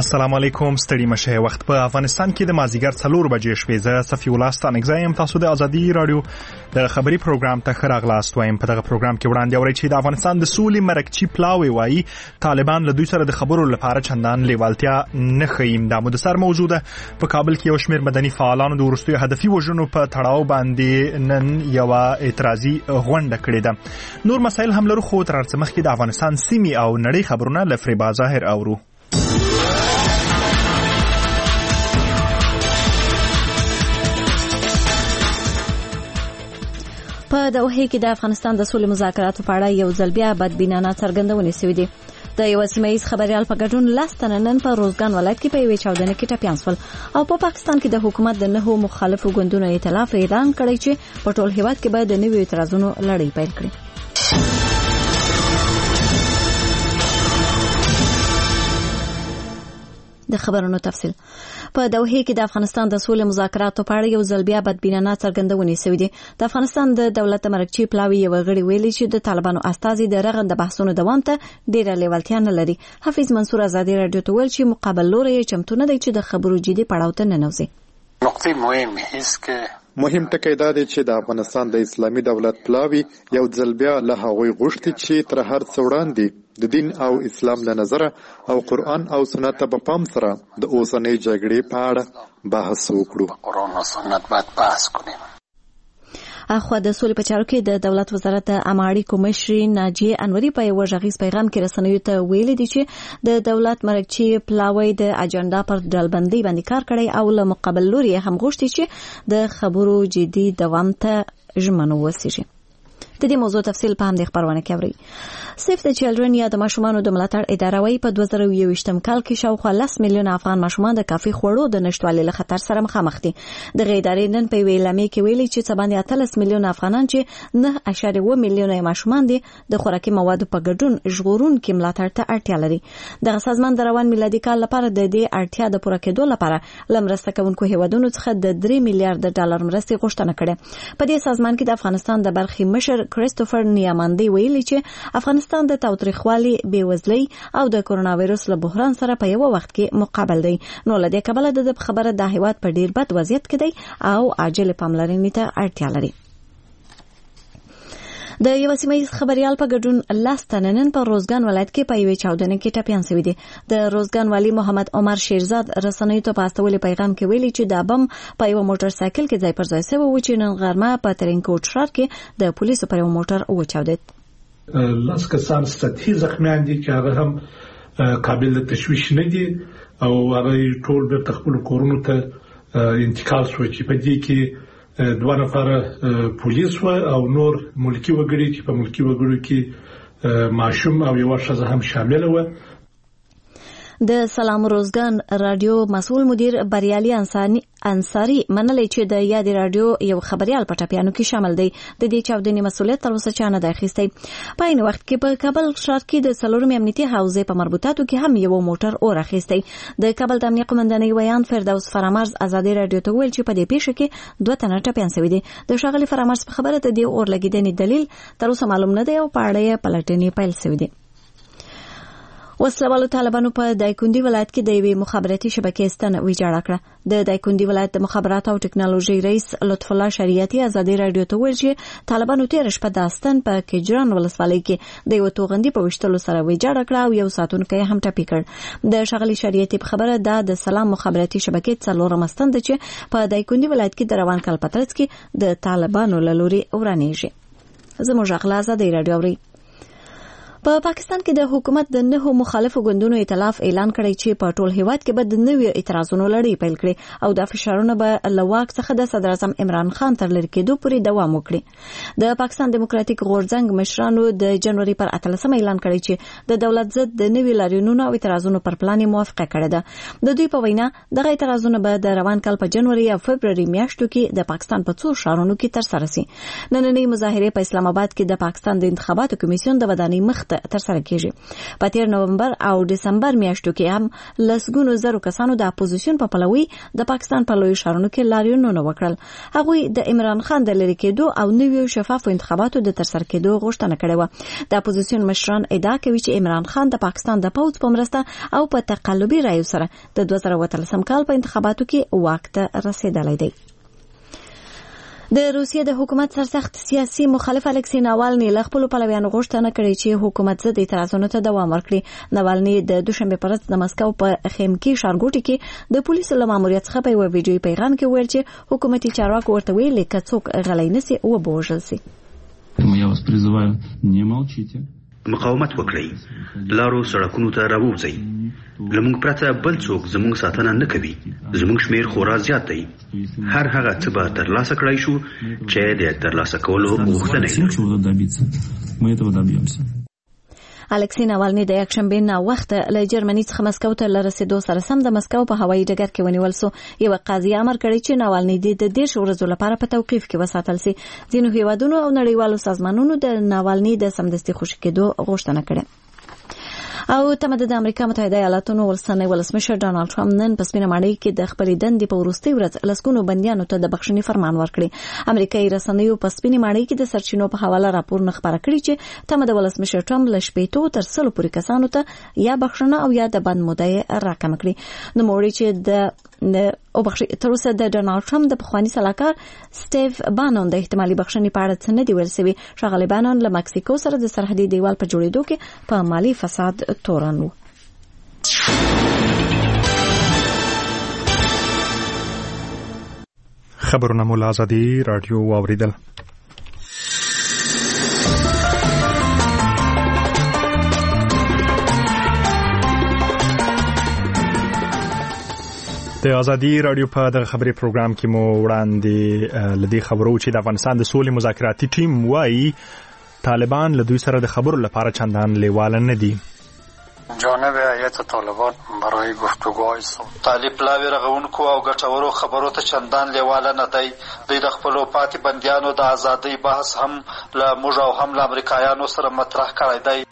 السلام علیکم. ستړي مشه. وخت په افغانستان کې د مازیګر 4 بجې شپې. زه صفي الله ستانګزایم. تاسو د ازادي رادیو د خبري پروګرام ته ښه راغلاست وایم. په دغه پروګرام کې وړاندې اورئ چې د افغانستان د سولې مرکچی پلاوی وایي طالبان له دوی سره د خبرو لپاره چندان لیوالتیا نه ښیي. د مدثر موجوده په کابل کې یو شمېر مدني فعالانو د وروستیو هدفي وژنو په تړاو باندې نن یو اعتراضي غونډه کړې ده. نور مسایل هم لرو، خو تر هر څه مخکې د افغانستان سیمې او نړۍ خبرونه له فریبا ظاهر اورو. په دوحه کې د افغانستان د سولې مذاکراتو په اړه یو ځل بیا بدبینانه څرګندونې شوې دي. د یو سیمه‌ایز خبريال په ګډون لاستنه نن په روزګان ولایت کې په یوې چاودنه کې ټپیان شول او په پاکستان کې د حکومت د نهو مخالفو ګوندونو ائتلاف اعلان کړی چې په ټول هیواد کې به د نویو اعتراضونو لړۍ پیل کړي. د خبرونو تفصیل. په دوحه کې د افغانستان د سولې مذاکراتو په اړه یو ځل بیا بدبینانه څرګندونې شوې دي. د افغانستان د دولت مرکچی پلاوی یو غړي ویلي چې د طالبانو استازي د رغند بحثونو دوام ته ډیره لیوالتیا نه لري. حفیظ منصور ازادي رادیو ته ویل چې مقابل لوري چمتو نه دی چې د خبرو جدي پړاو ته ننوځي. نقطه مهمه هیڅ که مهم ټکی دا دی چې د افغانستان د اسلامي دولت پلاوی یو ځل بیا له هغوی غوښتي چې تر هر څه وړاندې د دین او اسلام له نظره او قرآن او سنت په پام سره د اوسنۍ جګړې په اړه بحث وکړو. قرآن او سنت باید بحث کړو. اخو د سولې په چارو کې د دولت وزارت عامه اړیکو مشر ناجیه انوري په یو غږیز پیغام کې رسنیو ته ویلي دي چې د دولت مرکچی پلاوی د اجنډا پر ډلبندۍ باندې کار کړی او له مقابل لوري هم غوښتي چې د خبرو جدي دوام ته ژمنه وسیږي. د دې موضوع تفصیل په همدې خبرونه کې اورئ. سیف د چلډرن یا د ماشومانو د ملاتړ اداره وايي په 2021م کال کې شاوخوا 10 میلیون افغان ماشومان د کافي خوړو د نشټوالي له خطر سره مخامخ دي. د ادارې نن په ویلامې کې ویلي چې څه باندې 13 میلیون افغانان چې 9.1 میلیون ماشومان دي د خوراکي موادو په ګډون ژغورونکو ملاتړ ته اړتیا لري. د سازمان د روان میلادي کال لپاره د دې اړتیا د پوره کېدو لپاره لمرسته کوونکو هیوادونو څخه د 3 میلیارډ ډالر مرستې غوښتنه کړې. په دې سازمان کې د افغانستان د برخې مشر کریستوفر نیاماندی ویلي چې افغانستان د تاوتریخوالي، بیوزلۍ او د کرونا وایرس له بحران سره په یو وخت کې مقابل دی. نو له دې کبله د خبره د هیواد په ډیر بد وضعیت کې دی او عاجل پاملرنې ته اړتیا لري. د یو سیمه‌ایز خبريال په ګډون لاستنن په روزګان ولایت کې په یوې چاودنه کې ټپیان شوی دی. د روزګان والی محمد عمر شیرزاد رسنیو ته په استولې پیغام کې ویلي چې د بم په یو موټر سایکل کې ځای پر ځای شوی و چې نن غرمه په ترینکوټ ښار کې د پولیسو پر یو موټر وچاودید. لاس کسان سطحي زخمیان دي چې هغه هم قابل تشویش نه دي او هغه ټول به خپل کورونو ته انتقال شو چې په دې کې 2 نفر پولیس و او نور ملکی وګړي چې په ملکی وګړو کې ماشوم او یو ښځه هم شامل و. د سلام روزګان رادیو مسؤل مدیر بریالي انصاری منلې چې د یاد رادیو یو خبريال په ټپیانو کې شامل دی. د دې چاودنې مسؤلیت تر اوسه چا نه دی اخیستی. په این وخت کې په کابل ښار کې د څلورمې امنیتي حوزې په مربوطاتو کې هم یو موټر اور اخیستی. د کابل د امنیت قومندانۍ ویان فردوس فرامرز ازادي رادیو ته ویل چې په دې پیښه کې 2 تنه ټپیان شوي دي. د ښاغلي فرامرز په خبره د دې اور لګیدنې دلیل تر اوسه معلوم نه دی او په اړه یې پلټنې پیل شوې دي. وسلوالو طالبانو په دایکندي ولایت کې د یوې مخابراتي شبکې ستنه ویجاړه کړه. د دایکندي ولایت د مخابرات او ټکنالوژي رئیس لطف الله شریعتي ازادي رادیو ته ویل چې طالبانو تیر شپه د استن په کجران ولسوالۍ کې د یو توغندي په وشتلو سره ویجاړه کړه او یو ساتونکی هم ټپي کړ. د شغلي شریعتي په خبره د سلام مخابراتي شبکې څلورم استن د چې په دایکندي ولایت کې د روان کال په ترڅ کې د طالبانو له لوري ورانېږي. زموږ غلا ازادي رادیو اوري. په پاکستان کې د حکومت د نهو مخالفو ګوندونو ائتلاف اعلان کړی چې په ټول هیواد کې به د نویو اعتراضونو لړۍ پیل کړي او د فشارونو به له واک څخه د صدر اعظم عمران خان تر لرې کېدو پورې دوام وکړي. د پاکستان دیموکراتیک غورځنګ مشرانو د جنوري پر 18 اعلان کړی چې د دولت ضد د نویو لاریونونو او اعتراضونو پر پلان موافقه کړې ده. د دوی په وینا دغه اعتراضونه به د روان کال په جنوري او فبرवरी میاشتو کې د پاکستان په څو ښارونو کې ترسره شي. نننۍ مظاهره په اسلام آباد کې د پاکستان د انتخاباتو کمیسیون د ودانۍ مخ وخت ترسره کیږي. په تیر نومبر او دسمبر میاشتو کې هم لسګونو زرو کسانو د اپوزیشن په پلوي د پاکستان په لوی ښارونو کې لاریونونه وکړل. هغوی د عمران خان د لری کېدو او نویو شفافو انتخاباتو د ترسره کېدو غوښتنه کړې و. د اپوزیشن مشران ادعا کوي چې عمران خان د پاکستان د پوځ په مرسته او په تقلبي رایو سره د 2013 کال په انتخاباتو کې واک ته رسیدلی دی. د روسیې د حکومت سرسخت سیاسي مخالف الکسی ناوالني له خپل پلویانو غوښتنه کړې چې حکومت ضد اعتراضونو ته دوام ورکړي. ناوالني د دوشنبه پر ورځ د مسکو په خیمکی ښارګوټي کې د پولیسو له ماموریت څخه په یو ویډیوي پیغام کې ویل چې حکومتي چارواکو ورته ویلي که څوک غلی نسی وبوژل سي. Я вас призываю, не молчите. مقاومت وکړئ، لارو سړکونو ته راووځئ. لمونږ پرته بل څوک زمونږ ساتنه نه کوي. زمونږ شمیر خورا زیات دی. هر هغه څه به ترلاسه کړای شو چې د ترلاسه کولو غوښتنه یې. الکسی ناوالني د یکشنبه نه وخت له جرمني څخه مسکو ته لرسېدو سره سم د مسکو په هوایي ډګر کې ونیول سو. یو قاضي امر کړی چې ناوالني د 10 ورځې لپاره په توقيف کې وساتل سي. ځینو هیوادونو او نړیوالو سازمانونو د ناوالني د سمدستي خوشی کېدو غوښتنه کړې. او تمه د امریکا متحده ایالاتونو ولسمشر ولسمشر ډانلډ ټرمپ نن په سپینه ماڼۍ کې د خپلې دندې په وروستۍ ورځ لسګونو بندیانو ته د بخښنې فرمان ورکړي. امریکایي رسنیو په سپینه ماڼۍ کې د سرچینو په حواله راپور خبره کړې چې تمه د ولسمشر ټرمپ له 8 تر 100 پورې کسانو ته یا بخښنه او یا د بند موده راکم کړي. نو موړي چې د او بخښي تر اوسه د ډانلډ ټرمپ د پخوانی سلاکار سټیو بانون د احتمالي بخښنې په اړه څه نه دی ویل شوی. ښاغلی بانون له مکسیکو سره د سرحدي دیوال په جوړېدو کې په مالی فساد تورن و. خبرونه مو له ازادي رادیو واوریدل. د ازادي رادیو په دغه خبري پروګرام کې مو وړاندې لدی خبرو چې د افغانستان د سولې مذاکراتي ټیم وایي طالبان له دوی سره د خبرو لپاره چندان لیواله نه دي. جانب هیئت طالبان برای گفتگوهای طالب پلاوی رغونکو او ګټورو خبرو ته چندان لیواله نه دی. دوی د خپلو پاتې بندیانو د ازادۍ بحث هم له موږ او هم له امریکایانو سره مطرح کړی دی.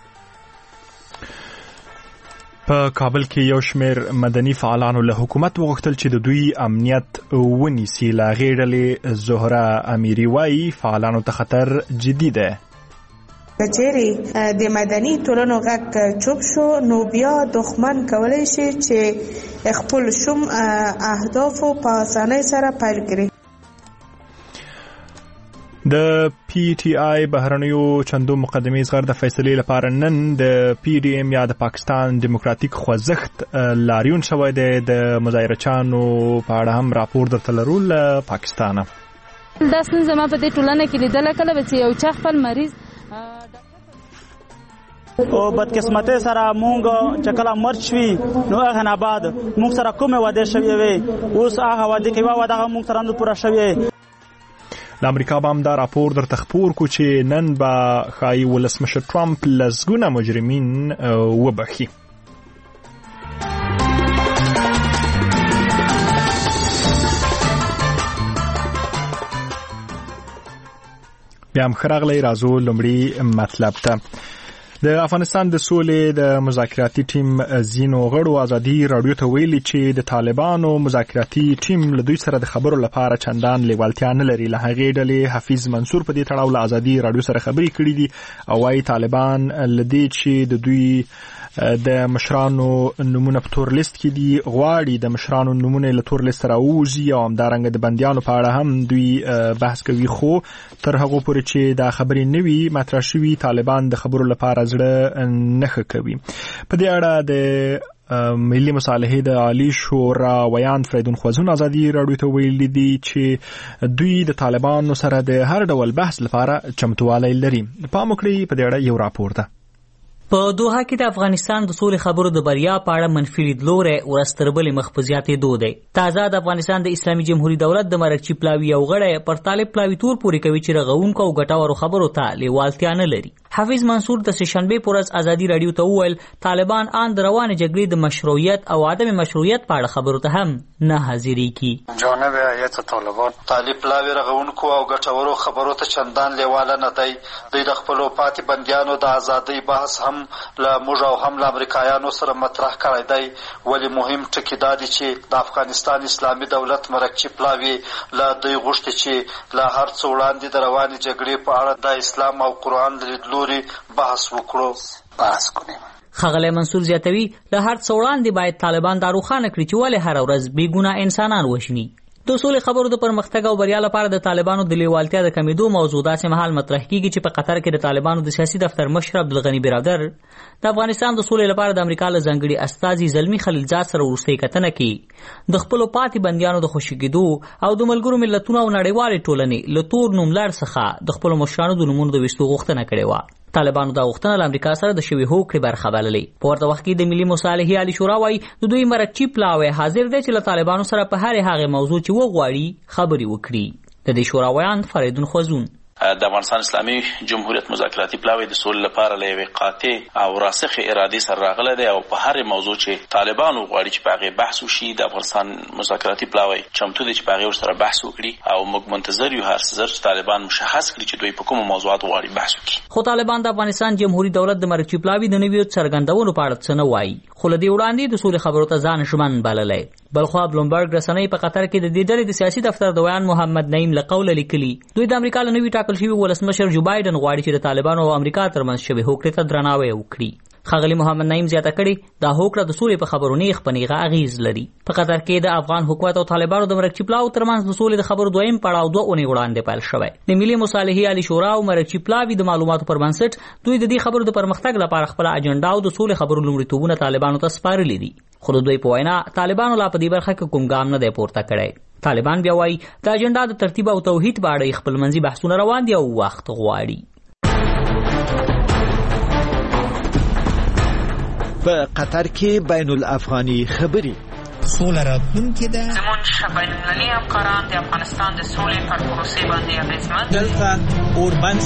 په کابل کې یو شمېر مدني فعالانو له حکومت وغوښتل چې د دوی امنیت ونیسي. له هغې ډلې زهره امیري وایي فعالانو ته خطر جدي دی. کچېرې د مدني ټولنو غږ چوپ شو نو بیا دښمن کولی شي چې خپل شوم اهدافو په اسانۍ سره پیل کړي. د پی ټی آی بهرنیو چندو مقدمې زغر د فیصلې لپاره نن د پی ډی ایم یا د پاکستان دیموکراتیک خوځښت لاریون شوی دی. د مظاهرچیانو په اړه هم راپور درته لرو له پاکستانه. دا ستونزه ما په دې ټولنه کې لیدله کله چې یو چا خپل مریض او بدقسمتۍ سره مونږ چې کله مرچ وي نو هغه نه بعد مونږ سره کومې وعدې شوې وي اوس هغه وعدې کې وعده مونږ سره نه پوره شوې. د امریکا به هم دا راپور درته خپور کو چې نن به ښایي ولسمشر ټرمپ لسګونه مجرمین وبخي. بیا هم ښه راغلی. راځو لومړي مطلب ته. د افغانستان د سولې د مذاکراتي ټیم ځینو غړو ازادي رادیو ته ویلي چې د طالبانو مذاکراتي ټیم له دوی سره د خبرو لپاره چندان لیوالتیا نه لري. له هغې ډلې حفیظ منصور په دې تړاو له ازادي رادیو سره خبرې کړې دي او وايي طالبان له دې چې د دوی د مشرانو نمونه په تور لیست کې دي غواړي د مشرانو نمونه له تور لیست راوځي او همدارنګه د بندیانو په اړه هم دوی بحث کوي. خو تر هغه پورې چې دا خبرې نه وي مطرح شوي طالبان د خبرو لپاره زړه نه ښه کوي. په دې اړه د ملي مصالحې د عالی شورا ویان فریدون خوازون ازادي رادیو ته ویلي دي چې دوی د طالبانو سره د هر ډول بحث لپاره چمتوالی لري. پام وکړئ په دې اړه یو راپور ده. په دوحه کې د افغانستان د سولې خبرو د بریا په اړه منفي لیدلوری ورستربلې مخ په زیاتېدو دی. تازه د افغانستان د اسلامي جمهوریت دولت د مرکچي پلاوي یو غړی پر طالب پلاوي تور پورې کوي چې رغونکو او ګټورو خبرو ته لیوالتیا نه لري. حافظ منصور د سهشنبه پر ورځ ازادي رادیو ته وویل طالبان ان د روانه جګړې د مشروعیت او عدم مشروعیت په اړه خبرو ته هم نه حاضرېږي. جانب هیئت طالبان طالب پلاوي رغونکو او ګټورو خبرو ته چندان لیواله نه دی. دوی د خپلو پاتې بندیانو د ازادۍ بحث هم له موږ او هم له امریکایانو سره مطرح کړی دی. ولې مهم ټکي دا دی چې د افغانستان اسلامي دولت مرکچي پلاوي له دوی غوښتي چې له هر څه وړاندې د روانې جګړې په اړه د اسلام او قرآن د لیدلوري بحث وکړو. ښاغلی منصور زیاتوي له هر څه وړاندې باید طالبان دا روښانه کړي چې ولې هره ورځ بې ګناه انسانان وژني. د سولې خبرو د پرمختګ او بریا لپاره د طالبانو د لیوالتیا د کمیدو موضوع داسې مهال مطرح کیږي چې په قطر کې د طالبانو د سیاسي دفتر مشر عبدالغني برادر د افغانستان د سولې لپاره د امریکا له ځانګړي استازي زلمي خلیلزاد سره وروستۍ کتنه کې د خپلو پاتې بندیانو د خوشي کېدو او د ملګرو ملتونو او نړیوالې ټولنې له تور نوملړ څخه د خپلو مشرانو د نومونو د ویستو غوښتنه کړې وه. طالبانو دا غوښتنه له امریکا سره د شوې هوکړې برخه بللې. په ورته وخت کې د ملي مصالحې عالي شورا وایي د دوی مرکچي پلاوی حاضر دی چې له طالبانو سره په هرې هغې موضوع چې وغواړي خبرې وکړي. د دې شورا ویاند فریدون خوازون د افغانستان اسلامي جمهوریت مذاکراتي پلاوی د سولې لپاره له یوې قاطع او راسخې ارادې سره راغلی دی او په هرې موضوع چې طالبان وغواړي چې په هغې بحث وشي د افغانستان مذاکراتي پلاوی چمتو دی چې په هغې ورسره بحث وکړي او موږ منتظر یو هر څه چې طالبان مشخص کړي چې دوی په کومو موضوعاتو غواړي بحث وکړي. خو طالبان د افغانستان جمهوري دولت د مرکچي پلاوی د نویو څرګندونو په اړه څه نه وایي، خو له دې وړاندې د سولې خبرو ته ځان ژمن بللی. بلخوا بلومبرګ رسنۍ په قطر کې د دې ډلې د سیاسي دفتر د ویان محمد نعیم له قوله لیکلي دوی د امریکا له نوي ټاکل شوي ولسمشر جو بایدن غواړي چې د طالبانو او امریکا ترمنځ شوې هوکړې ته درناوی وکړي. ښاغلي محمد نعیم زیاته کړې دا هوکړه د سولې په خبرو نیغ په نیغه اغیز لري. په قطر کې د افغان حکومت او طالبانو د مرکچي پلاو ترمنځ د سولې د خبرو دویم پړاو 2 اونۍ وړاندې پیل شوی. د ملي مصالحې عالي شورا او مرکچي پلاوي د معلوماتو پر بنسټ دوی د دې خبرو د پرمختګ لپاره خپل اجنډا او د سولې خبرو لومړیتوبونه طالبانو ته سپارلي دي. خو د دوی په وینا طالبانو لا په دې برخه کې کوم ګام نه دی پورته کړی. طالبان بیا وایي د اجنډا د ترتیب او توحید په اړه خپل منځي بحثونه روان دي او وخت غواړي. په قطر کې بین الافغاني خبري سوله راتلونکې ده. زمونږ بین المللي همکاران د افغانستان د سولې پر پروسې باندې اغېزمن دلته اوربنس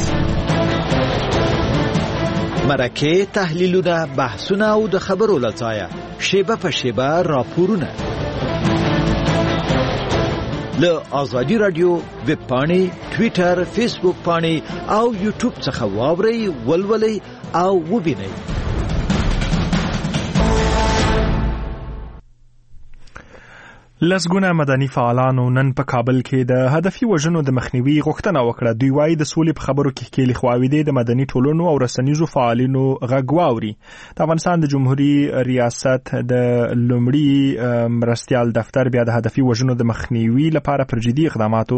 مرکه تحلیلونه بحثونه او د خبرو لځایه شیبه په شیبه راپورونه له آزادی رادیو ویب پاڼې ټویټر فیسبوک پاڼې او یوټیوب څخه واورئ ولولئ او وبینئ. لسګونه مدني فعالانو نن په کابل کې د هدفي وژنو د مخنیوي غوښتنه وکړه. دوی وايي د سولې په خبرو کې ښکېلې خواوې د مدني ټولنو او رسنیزو فعالینو غږ واوري. د افغانستان د جمهوریت ریاست د لومړي مرستیال دفتر بیا د هدفي وژنو د مخنیوي لپاره پر جدي اقداماتو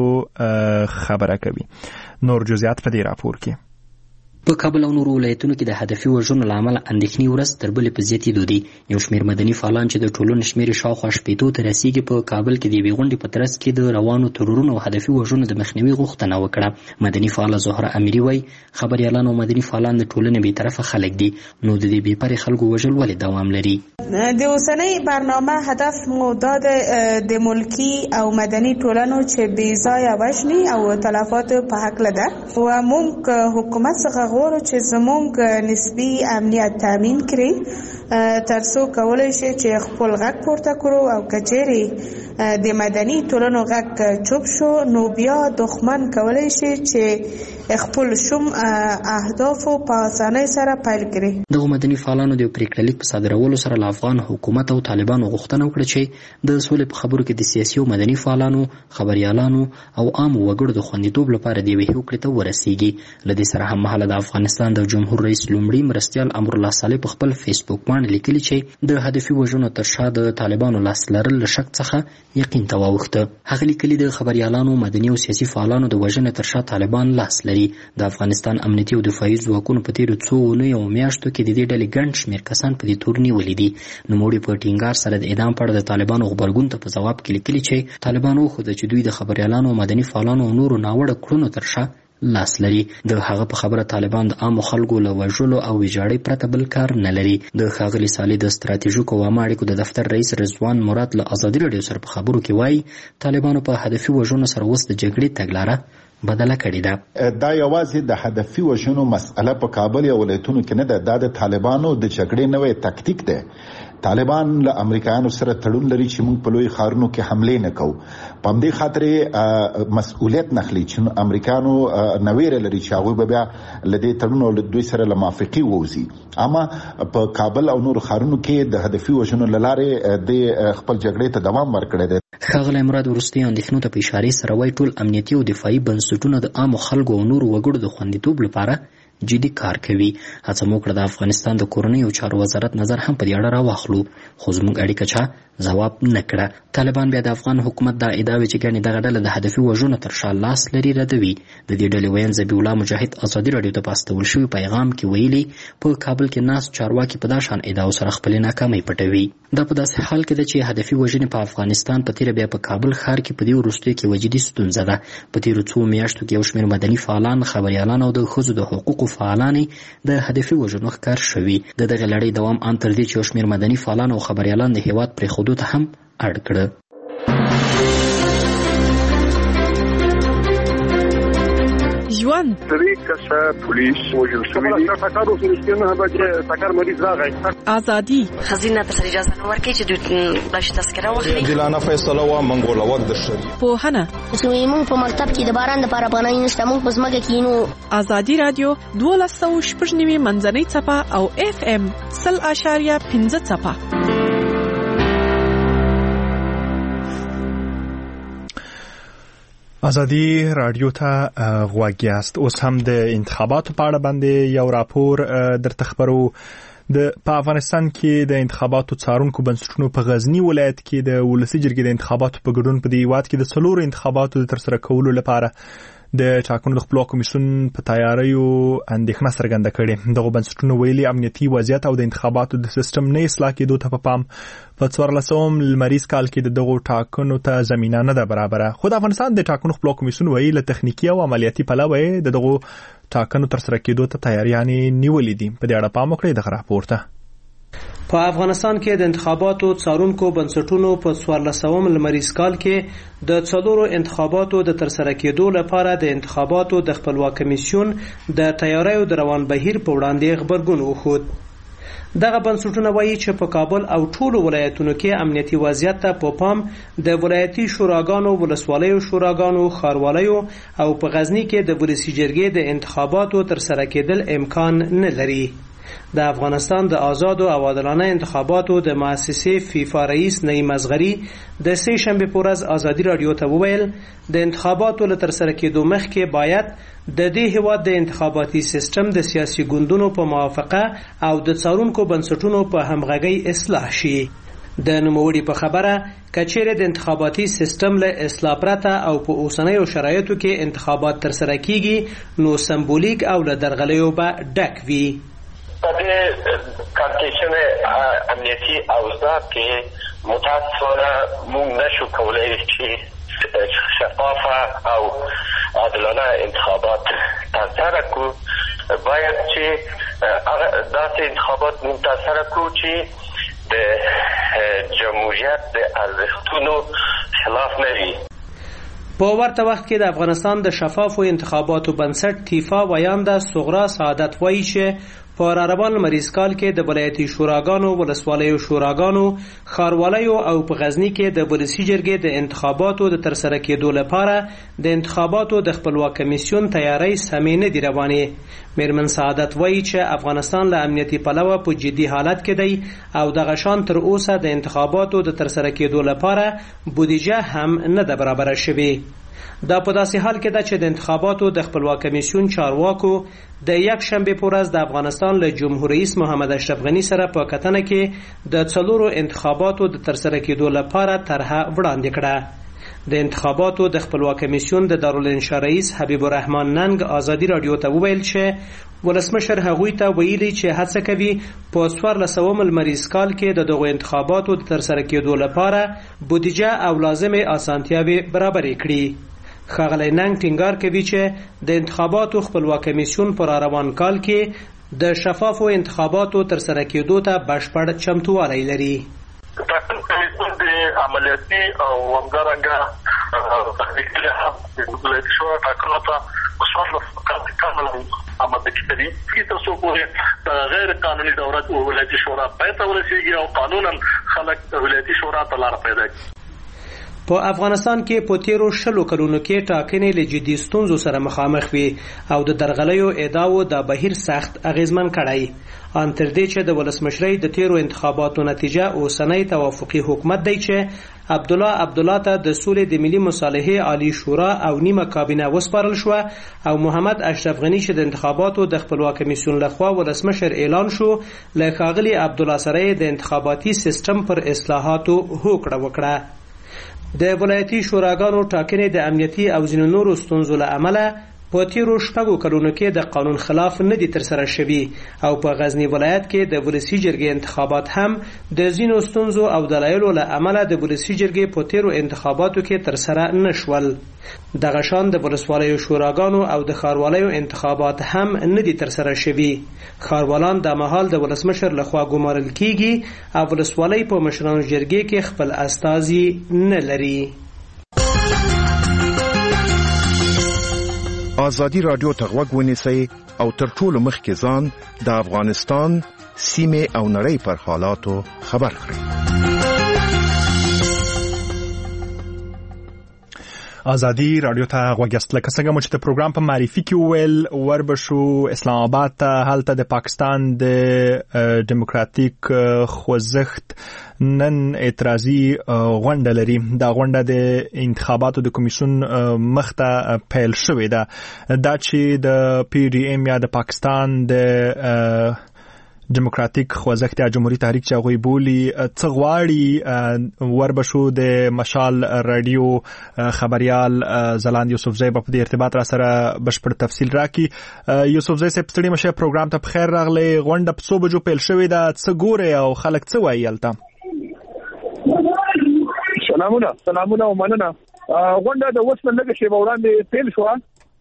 خبره کوي. نور جزئیات په دې راپور کې. په کابل او نورو ولایتونو کې د هدفي وژنو له امله اندېښنې ورځ تر بلې په زیاتېدو دي. یو شمېر مدني فعالان چې د ټولنې شمېر یې شاوخوا 80 ته رسیږي په کابل کې د یوې غونډې په ترڅ کې د روانو ترورونو او هدفي وژنو د مخنیوي غوښتنه وکړه. مدني فعاله زهره امیري وایي خبریالان او مدني فعالان د ټولنې بېطرفه خلک دي، نو د دې بېپرې خلکو وژل ولې دوام لري؟ د اوسنۍ برنامه هدف مو دا د ملکي او مدني ټولنو چې بې ځایه وژنې او تلفات په هکله ده و موږ حکومت څخه غواړو چې زموږ نسبي امنیت تامین کړي ترڅو کولی شي چې خپل غږ پورته کړو او که چیرې د مدني ټولنو غږ چوپ شو نو بیا دښمن کولی شي چې خپل شوم اهدافو په اسانۍ سره پیل کړي. دغه مدني فعالانو د پریکړه لیک په صادرولو سره له افغان حکومت او طالبانو غوښتنه وکړه چې د سولې په خبرو کې د سیاسي او مدني فعالانو، خبریالانو او عامو وګړو د خوندیتوب لپاره د یوې هوکړې ته ورسیږي. له دې سره هممهاله د افغانستان د جمهور رئیس لومړي مرستیال امرالله صالح په خپل فیسبوک باندې لیکلي چې د هدفي وژنو تر شا د طالبانو لاس لرل له شک څخه یقین ته واوښته. هغه لیکلي د خبریالانو، مدني او سیاسي فعالانو د وژنې تر شا طالبان لاس لري. د افغانستان امنیتي او دفاعي ځواکونو په تیرو څو اونیو او میاشتو کې د دې ډلې ګڼ شمېر کسان په دې تور نیولي دي. نوموړي په ټینګار سره د اعدام په اړه د طالبانو غبرګون ته په ځواب کې لیکلي چې طالبانو وښوده چې دوی د خبریالانو، مدني فعالانو او نورو ناوړه کړنو تر شا لاس لري. د هغه په خبره طالبان د عامو خلکو له وژلو او ویجاړۍ پرته بل کار نه لري. د ښاغلي صالح د ستراتیژیکو او عامه اړیکو د دفتر رئیس رضوان مراد له ازادي راډیو سره په خبرو کې وایي طالبانو په هدفي وژنو سره اوس د جګړې تګلاره بدله کړې ده. دا یوازې د هدفي وژنو مسأله په کابل یا ولایتونو کې نه ده، دا د طالبانو د جګړې نوې تکتیک ده. طالبان له امریکایانو سره تړون لري چې موږ په لوی ښارونو کې حمله نه کوو. په همدې خاطر مسؤلیت نخلي چې امریکایانو نویره لري چې هغوی به بیا له دې تړون او له دوی سره له موافقې ووځي. اما په کابل او نورو ښارونو کې د هدفي وژنو له لارې د خپل جګړې ته دوام ورکړی دی. ښاغلی مراد وروستي اندېښنو ته په اشارې سره وایي ټول امنیتي او دفاعي بنسټونه د عامو خلکو او نورو وګړو د خوندیتوب لپاره جدي کار کوي. هڅه مو کړه د افغانستان د کورنیو چارو وزارت نظر هم په دې اړه راواخلو، خو زموږ اړیکه چا ځواب نه کړه. طالبان بیا د افغان حکومت دا ادعا وی چې ګڼې دغه ډله د هدفي وژنو تر شا لاس لري ردوي. د دې ډلې ویاند ذبیح الله مجاهد ازادي راډیو ته په استول شوي پیغام کې ویلي په کابل کې ناست چارواکي په دا شان ادعاو سره خپلې ناکامۍ پټوي. دا په داسې حال کې ده چې هدفي وژنې په افغانستان په تیره بیا په کابل ښار کې په دې وروستیو کې وجدي ستونزه ده. په تیرو څو میاشتو کې یو شمېر مدني فعالان، خبریالان او د ښځو د حقوقو فعالانې د هدفي وژنو ښکار شوي. د دغې لړۍ دوام ان تر دې چې یو شمېر مدني فعالان او خبریالان د هېواد پرېښودو ته هم اړ کړه. ژوند درې کسه پولیس وژل شوي دي. ټکر وشو نه بچي ټکر مریض راغی. ازادي خزینه ته اجازه نه ورکړي چې دوی بلش تذکره واخلي. جلانه فیصله وا منګول ود د شری. پوهنه زموږ په مکتب کې د باران لپاره پناه نشته، موږ په ځمکه کې نو. ازادي رادیو 12.9 منځنۍ څپه او FM 0.5 څپه. ازادي رادیو ته غوږ یاست. اوس هم د انتخاباتو په اړه باندې یو راپور درته خبرو. په افغانستان کې د انتخاباتو څارونکو بنسټونو په غزنی ولایت کې د ولسي جرګې د انتخاباتو په ګډون په دې هیواد کې د 4 انتخاباتو د ترسره کولو لپاره د ټاکنو د خپلواک کمیسیون په تیاریو اندېښنه څرګنده کړې. دغه بنسټونو ویلي امنیتي وضعیت او د انتخاباتو د سیستم نه اصلاح کېدو ته په پام په 14 لمریز کال کې دغه ټاکنو ته زمینه نه ده برابره. خو د افغانستان د ټاکنو خپلواک کمیسیون ویلي له تخنیکي او عملیاتي پلوه دغه ټاکنو ترسره کېدو ته تیاریانې نیولې دي. په دې اړه پام وکړئ دغه راپور ته. په افغانستان کې د انتخاباتو څارونکو بنسټونو په 14 لمریز کال کې د 4 انتخاباتو د ترسره کېدو لپاره د انتخاباتو د خپلواک کمیسیون د تیاریو د روان بهیر په وړاندې خبرګون وښود. دغه بنسټونه وایي چې په کابل او ټولو ولایتونو کې امنیتي وضعیت ته په پام د ولایتي شوراګانو، ولسوالیو شوراګانو، ښاروالیو او په غزنی کې د ولسي جرګې د انتخاباتو ترسره کېدل امکان نه لري. د افغانستان د آزاد او عادلانه انتخاباتو د مؤسسې فیفا رئیس نعیم اصغري د سه شنبه په ورځ ازادي رادیو ته وویل د انتخاباتو له ترسره کېدو مخکې باید د دې هیواد د انتخاباتي سیستم د سیاسي ګوندونو په موافقه او د څارونکو بنسټونو په همغږۍ اصلاح شي. د نوموړي په خبره کچېرې د انتخاباتي سیستم له اصلاح پرته او په اوسنیو شرایطو کې انتخابات ترسره کیږي نو سمبولیک او له درغلیو به ډک وي. په دې کانټیشن امنیتي اوضاع کې متاسفانه موږ نشو کولای چې شفافه او عادلانه انتخابات ترسره کړو. باید چې داسې انتخابات موږ ترسره کړو چې د جمهوریت د ارزښتونو خلاف نه وي. په ورته وخت کې د افغانستان د شفافو انتخاباتو بنسټ تیفا ویانده صغرا سعادت وایي چې په راروان لمریز کال کې د ولایتي شوراګانو، ولسوالیو شوراګانو، ښاروالیو او په غزنی کې د ولسي جرګې د انتخاباتو د ترسره کېدو لپاره د انتخاباتو د خپلواک کمیسیون تیاری سمې نه دي روانې. میرمن سعادت وایي چې افغانستان له امنیتي پلوه په جدي حالت کې دی او دغه شان تر اوسه د انتخاباتو د ترسره کېدو لپاره بودیجه هم نه ده برابره شوې. دا په داسې حال کې ده چې د انتخاباتو د خپلواک کمیسیون چارواکو د یک شنبه په ورځ د افغانستان له جمهور رئیس محمد اشرف غني سره په کتنه کې د 4 انتخاباتو د ترسره کېدو لپاره طرحه وړاندې کړه. د انتخاباتو د خپلواک کمیسیون د دارالانشا رئیس حبیب الرحمن ننګ ازادي رادیو ته وویل چې ولسمشر هغوی ته ویلي چې هڅه کوي په 14 لمریز کال کې د دغو انتخاباتو د ترسره کېدو لپاره بودیجه او لازمه اسانتیاوې برابرې کړي. ښاغلی ننګ ټینګار کوي چې د انتخاباتو خپلواک کمیسیون پر روان کال کې د شفافو انتخاباتو ترسره کېدو ته بشپړ چمتووالی لري. ټاکنو کمیسیون د عملیاتي او همدارنګه تخنیکي هم ولایتي شورا ټاکنو ته مثبت کامل آماده کړي چې تاسو په غیر قانوني دورات ولایتي شورا پای ته ورسیږي او قانونا خلک ولایتي شورا ته لار پیدا کړي. په افغانستان کې په تیرو 10 کلونو کې ټاکنې له جدي ستونزو سره مخامخ وي او د درغلیو ادعاو د بهیر سخت اغیزمن کړی ان تر دې چې د ولسمشرۍ د تیرو انتخاباتو نتیجه اوسنۍ توافقي حکومت دی چې عبدالله ته د سولې د ملي مصالحې عالی شورا او نیمه کابینه وسپارل شو او محمد اشرف غنی چې د انتخاباتو د خپلواک کمیسیون لخوا ولسمشر اعلان شو له ښاغلي عبدالله سره د انتخاباتي سیستم پر اصلاحاتو هوکړه وکړه. د ولایتي شوراګانو ټاکنې د امنیتي او ځینو نورو ستونزو له امله په تیرو 6 کلونو کې د قانون خلاف نه دي ترسره شوي او په غزنی ولایت کې د ولسي جرګې انتخابات هم د ځینو ستونزو او دلایلو له امله د ولسي جرګې په تیرو انتخاباتو کې ترسره نشول. دغه شان د ولسوالیو شوراګانو او د ښاروالۍ انتخابات هم نه دي ترسره شوي. ښاروالان د مهال د ولسمشر لخوا ګمارل کیږي او ولسوالۍ په مشرانو جرګې کې خپل استازي نه لري. آزادی رادیو ته غوږ ونیسئ او تر ټولو مخکې ځان د افغانستان سیمې او نړۍ پر حالاتو خبر کړئ. آزادی رادیو ته غوږ یاست. لکه څنګه چې د پروګرام په معرفي کې وویل وربشو اسلام آباد ته هلته د پاکستان د ډیموکراتیک خوځښت نن اعتراضي غونډه لري. دا غونډه د انتخاباتو د کمیسیون مخته پیل شوې ده. دا چې د پی ډی ایم یا د پاکستان د ډیموکراتیک خوځښت یا جمهوریت تحریک چې هغوی بولي څه غواړي وربشو د مشال رادیو خبریال زلاند یوسفزی په دې ارتباط را سره بشپړ تفصیل راکړي. یوسفزی صاحب ستړي مشه پروګرام ته بخیر راغلی. غونډه په 100 بجو پیل شوې ده. څه ګوري او خلک څه وایي هلته؟ سلامونه او مننه. غونډه د اوس نه لږ شیبه وړاندې پیل شوه.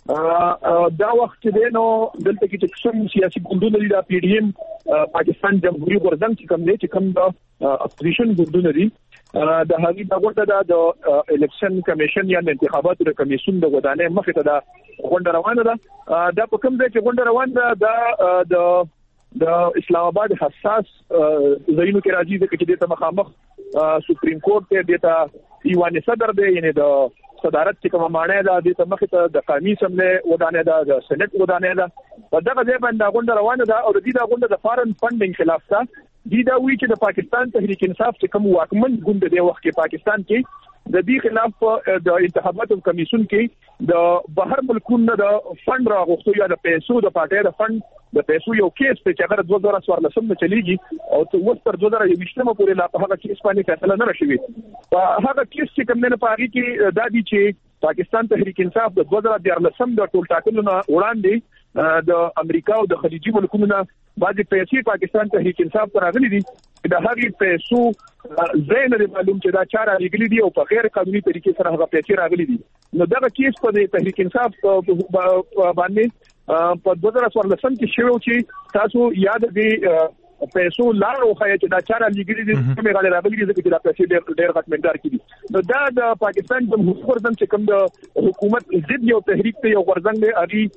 دا وخت دی نو دلته کې چې کوم سیاسي ګوندونه دي د پی ډی ایم پاکستان جمهوریت غورځنګ چې کوم دی چې کوم د اپوزیشن ګوندونه دي د هغې د غونډه د الیکشن کمیشن یا انتخاباتو د کمیسیون د ودانۍ مخې ته د غونډه روانه ده. دا په کوم ځای چې غونډه روانه ده د اسلام آباد حساس ځایونو کې راځي ځکه چې دته مخامخ سپریم کورټ ته دته ایوان صدر دی یعنی د صدارت چې کومه معنی ده د مخې ته د قومي اسمبلی ودانۍ ده د سېنات ودانۍ ده. په دغه ځای باندې غونډه روانه ده او د دې غونډه د فارن فنډینګ خلاف ده. دا وی چې د پاکستان تحریک انصاف چې کوم واکمن ګوند دی وخت کې پاکستان کې د دې خلاف د انتخاباتو کمیسیون کې د بهر ملکونو د فند راغوښتو یا د پیسو د پټه د فند د پیسو یو کیس په چې هغه 2014 نه چلیږي او تر 2020 پورې لا په هغه کیس باندې فیصله نه راشي. په هغه کیس چې کوم نه پاره کې دا دي چې پاکستان تحریک انصاف د 2014 د ټول ټاکنو وړاندې د امریکا او د خلیجي ملکونو نه باندې پیسې پاکستان تحریک انصاف ته راغلي دي. د هغې پیسو زین معلوم چې دا چاره لګلې دي او په غیر قانوني طریقې سره هغه پیسې راغلي دي. نو دا کیس په تحریک انصاف باندې په 2014 کې شوی چې تاسو یاد دي پیسو لار وخایي چې دا چاره لګلې دي کومه غاړه راغلي دي چې دا پیسې ډېر غټ مقدار کې دي. نو دا د پاکستان جمهوریت غورځنګ چې کوم د حکومت ضد یو تحریک ته یو غورځنګ دی اړي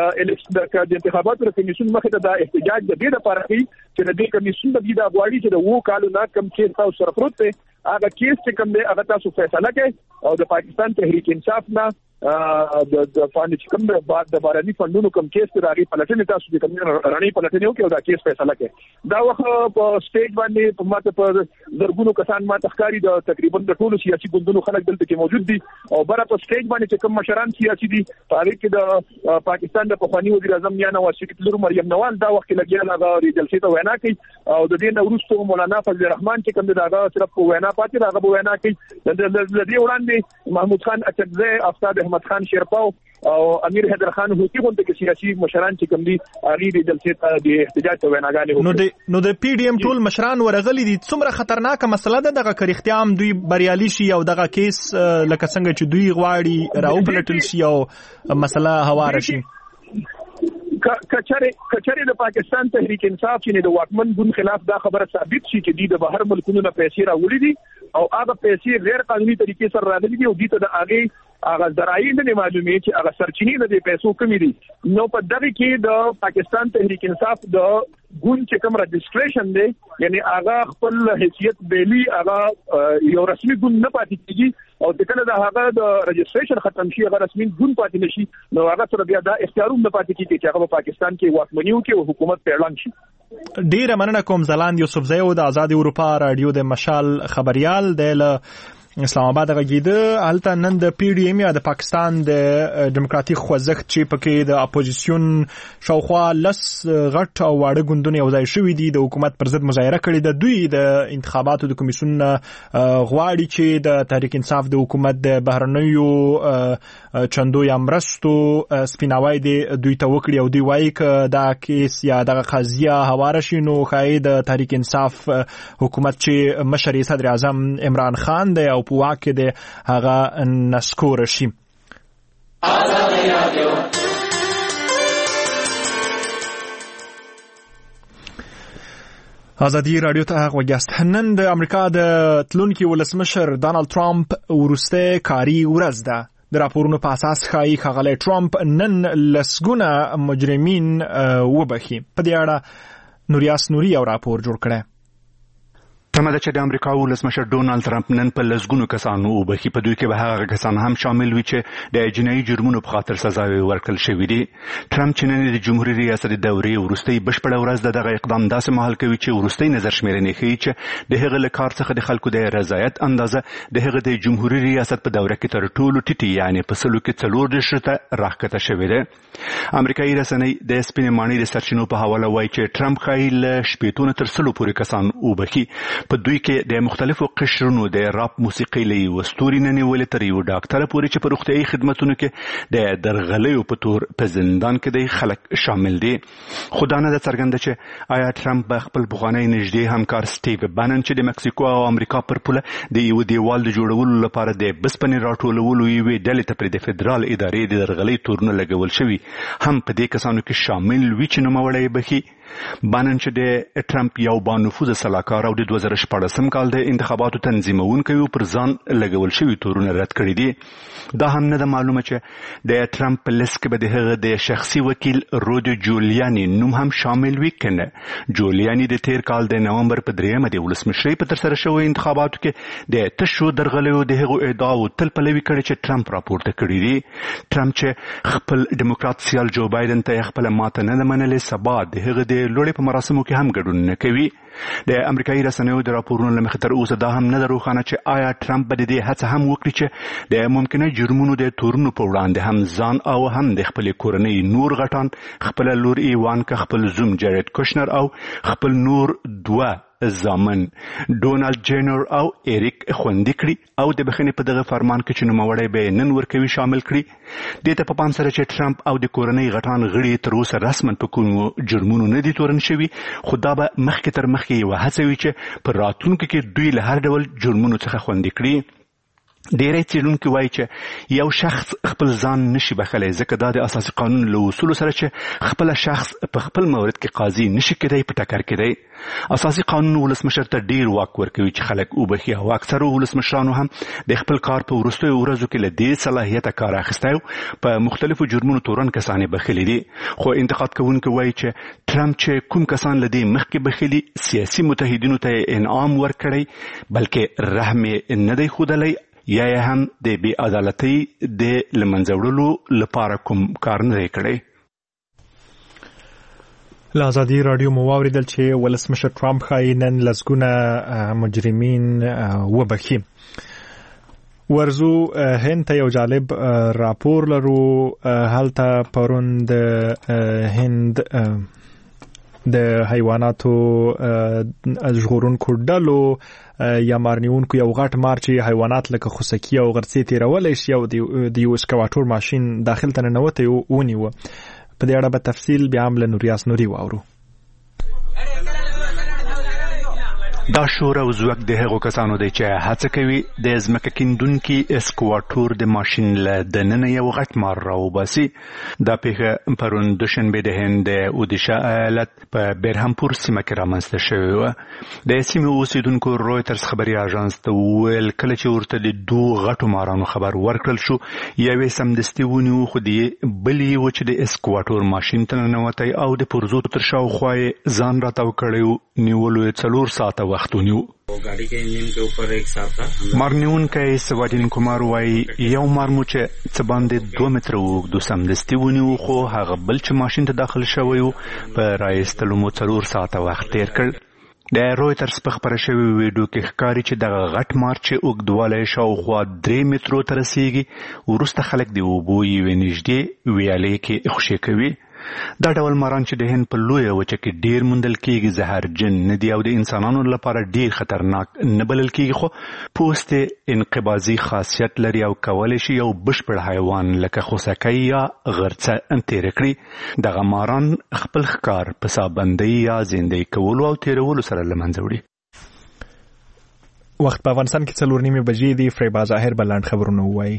د انتخاباتو کمیسیون مخې ته د احتجاج د دې لپاره چې د دې کمیسیون د دې غواړي چې د وو کالو نه کم کیس تاسو سره پروت دی هغه کیس چې کوم دی هغه تاسو فیصله کوي او د پاکستان تحریک انصاف نه د فاند چې کوم د باراني فندونو کوم کیس ته راغی پلټنې تاسو د کوم رڼې پلټنې وکړو دا کیس فیصله کوي. دا وخت په سټیج باندې په ماته په زرګونو کسان ما تخکاری د تقریبا د ټولو سیاسي ګوندونو خلک دلته کې موجود دي او بره په سټیج باندې چې کوم مشران سیاسي دي تاریخ کې د پاکستان د پخوانی وزیر اعظم یا نواز شریف لور مریم نواز دا وخت لګیا هغه جلسې ته وینا کوي او د دې نورستو مولانا فضل الرحمن چې کوم دا صرف وینا پاتې هغه وینا کوي. د دې وړاندې محمود خان اچکزی افتاد احمد خان شیرپاو او امیر حیدر خان هوتی غونډه کې سیاسي مشران چې کوم دي اړي د جلسې ته د احتجاج ته ویناګانې وکړي. نو د پی ډی ایم ټول مشران ورغلي دي. څومره خطرناکه مسله ده دغه کریختیام دوی بریالي شي او دغه کیس لکه څنګه چې دوی غواړي راوپلټل شي او مسله هواره شي. کچره د پاکستان تحریک انصاف چې د واکمن ګوند خلاف دا خبره ثابت شي چې د بهر ملکونو نه پیسې راوړي دي او هغه پیسې غیر قانوني طریقې سره راغلي دي او دې ته د هغه ذرایع نه معلومه چې هغه سرچینې د پیسو کمی دي. نو په دغه کې د پاکستان تحریک انصاف د ګوند چې کوم رجسټریشن دی یعنی هغه خپل حیثیت بیلی هغه یو رسمي ګوند نه پاتې کیږي او د کله د هغه د رجسټریشن ختم شي هغه رسمي ګوند پاتې نشي نو هغه سره بیا د اختیاروم نه پاتې کیږي چې هغه په پاکستان کې واکمني وکړي او حکومت په اعلان شي. ډیره مننه کوم زلاند یوسفزی او د آزاد اروپا رادیو د مشال خبريال د اسلام آباد غږیده هلته نن د پی ډی ایم یا د پاکستان د دیموکراتیک خوځښت چې پکې د اپوزیسیون شاوخوا لس غټ او واړه ګوندونه یو ځای شوي دي د حکومت پر ضد مظاهره کړې ده. دوی د انتخاباتو د کمیسیون غواړي چې د تحریک انصاف د حکومت د بهرنیو چندو یا مرستو سپیناوی دی دوی ته وکړي او دوی وایي چې دا کیس یا دغه قضیه هواره شي نو ښایي د تحریک انصاف حکومت چې مشر یې صدر اعظم عمران خان دی او په واک کې د هغه نسکور شي. آزادی رادیو ته غوږیاست. نن د امریکا د تلونکي ولسمشر ډانلډ ټرمپ وروسته کاري ورځ ده. د راپورونو په اساس ښایي ښاغلی ټرمپ نن لسګونه مجرمین وبخي. په دې اړه نوریاس نوري یو راپور جوړ کړی. تمه ده چې د امریکا ولسمشر ډونالد ټرمپ نن په لسګونو کسانو وبخي. په دوی کې به هغه کسان هم شامل وي چې د جنایي جرمونو په خاطر سزاوي ورکړل شوي دي. ټرمپ چې نن د جمهوریت ریاست دورې وروستۍ بشپړه ورځ دغه اقدام داسې مهال کوي چې وروستۍ نظر شمیرنې ښیي چې د هغه له کار څخه د خلکو د رضایت اندازه د هغه د جمهوریت ریاست په دوره کې تر ټولو ټیټي یعنی په سلو کې 40 ته راښکته شوې ده. امریکایي رسنۍ د سپینې ماڼۍ د سرچینو په حواله وایي چې ټرمپ ښایي له 80 تر 100 پورې کسان وبخي. په دوی کې د مختلفو قشرونو د راپ موسیقۍ له یو ستوري نه نیولې تر یو ډاکټر پورې چې په روغتیايي خدماتونو کې د درغلیو په تور په زندان کې د خلک شامل دي. خو دا نه ده څرګنده چې آیا ټرمپ به خپل پخوانی نږدې همکار سټیو بانن چې د مکسیکو او امریکا پر پوله د یو دیوال د جوړولو لپاره د بسپنې راټولولو یوې ډلې ته پر د فدرال ادارې د درغلۍ تورونه لګول شوي هم په دې کسانو کې شامل وي چې نوموړی بخي. بانن چې د ټرمپ یو بانفوذه سلاکار او د 2014 کال د انتخاباتو تنظیمونکی او پر ځان لګول شوی تورونه رد کړی دي. دا هم نه ده معلومه چې د ټرمپ په لیست کې به د هغه د شخصي وکیل رودي جولیاني نوم هم شامل وي کنه. جولیاني د تیر کال د نومبر په 3 د ولسمشرۍ په ترسره شوی انتخاباتو کې د تشو درغلیو د هغو ادعاو تل پلوي کړي چې ټرمپ راپورته کړی دي. ټرمپ چې خپل ډیموکرات سیال جو بایدن ته خپل ماته نه منلې سبا د هغه د لوړې په مراسمو کې هم ګډون نه کوي. د امریکایي رسنیو د راپورونو له مخې تر اوسه دا هم نه ده روښانه چې آیا ټرمپ به د دې هڅه هم وکړي چې د ممکنه جرمونو د تورونو په وړاندې هم ځان او هم د خپلې کورنۍ نور غټان خپله لور ایوانکا خپل زوم جارید کوشنر او خپل نور دوه زامن ډونالد جینر او ایریک خوندي کړي او د بخښنې په دغه فرمان کې چې نوموړی به نن ورکوي شامل کړي. دې ته په پام سره چې ټرمپ او د کورنۍ غټان غړي تر اوسه رسما په کومو جرمونو نه دي تورن شوي خو دا به مخکې تر مخکې یوه هڅه وي چې په راتلونکي کې دوی له هر ډول جرمونو څخه خوندي کړي. ډیری څېړونکي وایي چې یو شخص خپل ځان نشي بخلی ځکه دا د اساسي قانون له اصولو سره چې خپله شخص په خپل مورد کې قاضي نشي کېدی په ټکر کې دی. اساسي قانون ولسمشر ته ډیر واک ورکوي چې خلک وبخي او اکثرو ولسمشرانو هم د خپل کار په وروستیو ورځو کې له دې صلاحیته کار اخیستی په مختلفو جرمونو تورن کسان یې بخلي دي. خو انتقاد کوونکي وایي چې ټرمپ چې کوم کسان له دې مخکې بخلي سیاسي متحدینو ته انعام ورکړی بلکې رحم یې نه دی ښودلی یا هم د بې عدالتۍ د لمنځه وړلو لپاره کوم کار نه دی کړی. له ازادي راډیو مو واورېدل چې ولسمشر ټرمپ ښایي نن لسګونه مجرمین وبخي. ورزو هند ته یو جالب راپور لرو. هلته پرون د هند د حیواناتو ژغورونکو ډلو یا مارنیونکو یو غټ مارچ حیوانات لکه خوسکی او غرڅې تیرولی شي او د یو اسکواټور ماشین داخل ته ننوتی ونیوه. په دې اړه به تفصیل بیا هم له نوریاس نوري واورو. دا شور او ځواک د هغو کسانو دی چې هڅه کوي د ځمکه کیندونکي اسکواټور د ماشین له دننه یو غټ مار راوباسي. دا پیښه پرون دوشنبه د هند د اودیشا ایالت په برهمپور سیمه کې رامنځته شوې وه. د سیمې اوسیدونکو رویټرز خبري اژانس ته وویل کله چې ورته د دوه غټو مارانو خبر ورکړل شو یوې سمدستي ونیو خو د بلې و چې د اسکواټور ماشین ته ننوتی او د پرزو تر شاوخوا یې ځان راتاو کړی نیولو یې 4 ساعته وخت ونیو. गाड़ी के इंजन के ऊपर एक सांप था. مارنیونکی سوادین کومار وایي یو مار مو چې څه باندې 2 متره اوږد سمدستي ونیو خو هغه بل چې ماشین ته داخل شوی و په رایستلو مو 4 ساعته وخت تیر کړ. د رویټرز په خبره شوی ویډیو کې ښکاري چې دغه غټ مار چې اوږدوالی شاوخوا 3 مترو ته رسیږي وروسته خلک د اوبو یوې نږدې ویالې کې خوشې کوي. دا ډول ماران چې د هند په لویه وچه کې ډیر موندل کېږي زهرجن نه دي او د انسانانو لپاره ډیر خطرناک نه بلل کېږي خو پوست انقباضي خاصیت لري او کولی شي یو بشپړ حیوان لکه خوسکی یا غرڅه تېره کړي. دغه ماران خپل ښکار په سابندۍ یا زندۍ کولو او تېرولو سره له منځه وړي. وخت په افغانستان کې 4:30 بجې دي. فریبا ظاهر بلند خبرونه وایي.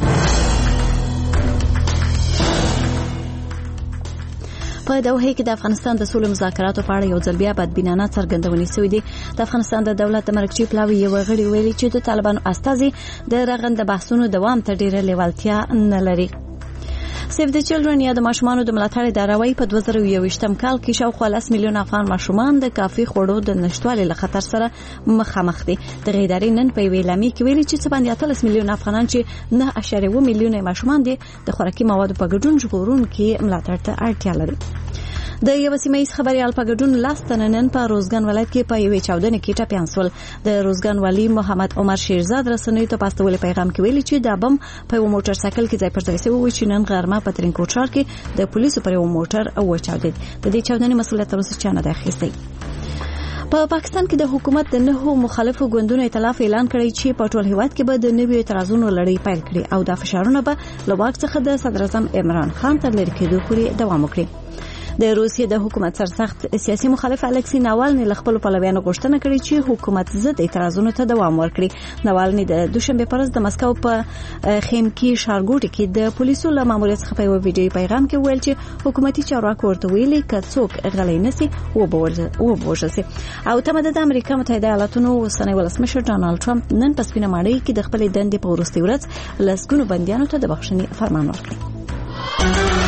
په دوحه کې د افغانستان د سولې مذاکراتو په اړه یو ځل بیا بدبینانه څرګندونې شوې دي. د افغانستان د دولت د مرکزي پلاوي یو غړي ویلي چې د طالبانو استازي د رغنده بحثونو دوام ته ډیره لیوالتیا نه لري. سیف د چلډرن یا د ماشومانو د ملاتړ اداره وايي په 2021 کال کې شاوخوا 10 میلیون افغان ماشومان د کافي خوړو د نشټوالي له خطر سره مخامخ دي. د ادارې نن په ویلامي کې ویلي چې څه باندې 13 میلیون افغانان چې 9.1 میلیون ماشومان دي د خوراکي موادو په ګډون ژغورونکي ملاتړ ته اړتیا لري. د یو سیمایي خبريال په ګډون لاستنن په روزګان ولایت کې په یوې چاودنې کې ټپيان شول. د روزګان والی محمد عمر شیرزاد رسنیو ته پاستول پیغام کې ویلي چې د بم په یو موټر سایکل کې ځای پر ځای شوی چې نن غرمه په ترینکوټ کې د پولیسو پر یو موټر وچاودید. د دې چاودنې مسؤلیت تر اوسه چا نه دی اخیستی. په پاکستان کې د حکومت د 9 مخالفو ګوندونو ائتلاف اعلان کړی چې په ټول هیواد کې به د نویو اعتراضونو لړۍ پیل کړي او د فشارونو به له واک څخه د صدر اعظم عمران خان تر لرې کېدو پورې دوام وکړي. د روسیې د حکومت سرسخت سیاسي مخالف الکسی ناوالني له خپل پلویانو غوښتنه کړې چې حکومت ضد اعتراضونو ته دوام ورکړي. ناوالني د دوشنبه پرز د مسکو په خیمکی ښارګوټي کې د پولیسو له ماموریت څخه په یو ویډیو پیغام کې ویل چې حکومتي چارواکو ورته ویلي که څوک غلی نسی وبوژل سي. او تمه د امریکا متحده ایالاتونو اوسنی ولسمشر ډانالډ ټرمپ نن په سپینه ماڼۍ کې د خپل دندې په وروستي ورځ لسګونو بندیانو ته د بخښنې فرمان ورکړ.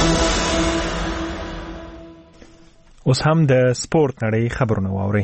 اوس هم د سپورت نړۍ خبرونه واوري.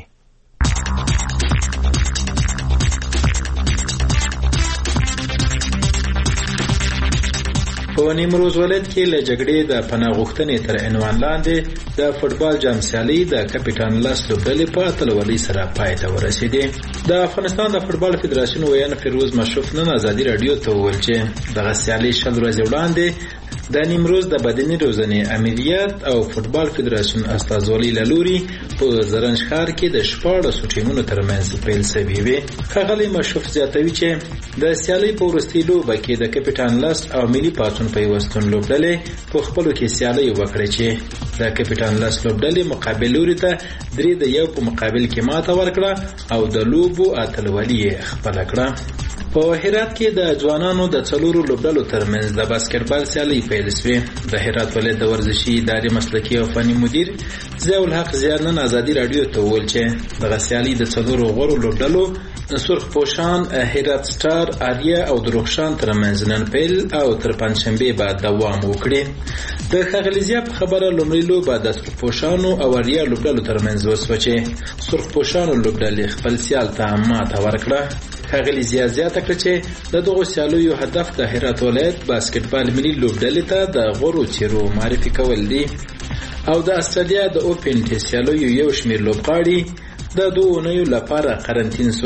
په نیمروز ولایت کې له جګړې د پناه غوښتنې تر عنوان لاندې د فوټبال جام سیالي د کپټان لاس لوبډلې په اتلولۍ سره پای ته ورسېدې. د افغانستان د فوټبال فدراسیون ویان فیروز مشرف نن ازادي رادیو ته وویل چې دغه سیالي 10 ورځې وړاندې د نیمروز د بدني روزنې امریت او فوټبال فدراسیون استازولۍ له لوري په زرنج ښار کې د 14 ټیمونو ترمنځ پیل شوی وي. ښاغلی مشرف زیاتوي چې د سیالۍ په وروستۍ لوبه کې د کپټان لاس او ملي پاڅون پیوستون لوبډلې په خپلو کې سیالۍ وکړې چې د کپټان لاس لوبډلې مقابل لوري ته 3-1 په مقابل کې ماته ورکړه او د لوبو اتلولي خپله کړه. په هرات کې د ځوانانو د 4 لوبډلو ترمنځ د باسکټبال سیالۍ پیل شوې. د هرات ولایت د ورزشي ادارې مسلکي او فني مدیر ضیاء الحق زیار نن ازادي رادیو ته وویل چې دغه سیالۍ د 4 غوړو لوبډلو سرخ پوشان، هرات سټار، آریا او دروخشان ترمنځ نن پیل او تر پنځشنبه بعد دوام وکړي. د ښاغلي ضیاء په خبره لومړی لوبه د سرخ پوشانو او آریا لوبډلو ترمنځ وسوه چې سرخ پوشانو لوبډلې خپل سیال ته ماته ورکړه. ښاغلي ضیاء زیاته کړه چې د دغو سیالیو هدف د هرات ولایت باسکټبال ملي لوبډلې ته د غوړو څیرو معرفي کول دي او د استرالیا د اوپن ټیسټ سیالیو یو شمېر لوبغاړي د 2 اونیو لپاره قرنطین شول.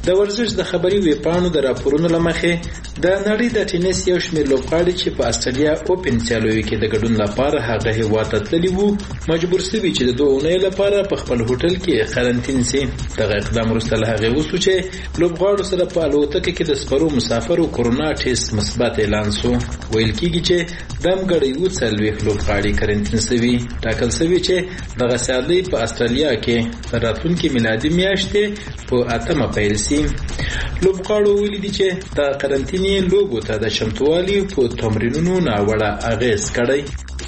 د ورزش د خبري ویبپاڼو د راپورونو لمخې د نړۍ د ټینس یو شمېر لوبغاړي چې په استرالیا اوپن سیالیو کې د ګډون لپاره هغه هیواد ته تللي وو مجبور شوي چې د 2 اونۍ لپاره په خپل هوټل کې قرنطین شي. دغه اقدام وروسته له هغې وشو چې لوبغاړو سره په الوتکه کې د سپرو مسافرو کورونا ټیسټ مثبت اعلان شو. ویل کېږي چې دمګړی 40 لوبغاړي قرنطین شوي. ټاکل شوي چې دغه سیالۍ په استرالیا کې تر راتلونکي میلادي میاشتې په 8 پیل شي. لوبغاړو ویلي دي چې د قرنطینې لوبو ته د چمتووالي په تمرینونو ناوړه اغېز کړی.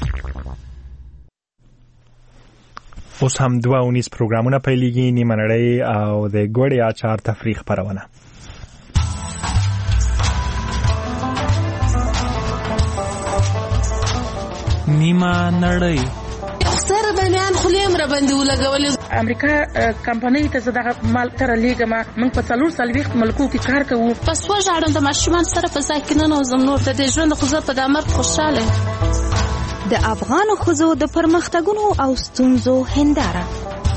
اوس هم 2 پروګرامونه پیلېږي، نیمه نړۍ او د ګوړې اچار تفریح خپرونه. نیمه نړۍ سره بنیان خلیم را باندې ولګولې. امریکا کمپنۍ ته زداغه مال تر لیګما موږ په 440 ملکو کې کار کوو. پس وژاړم د ماشومان سره په ځای کې نه نوزم نور د دې ژوند خو زه په دامر خوشاله. د افغان ښځو د پرمختګونو او ستونزو هنداره.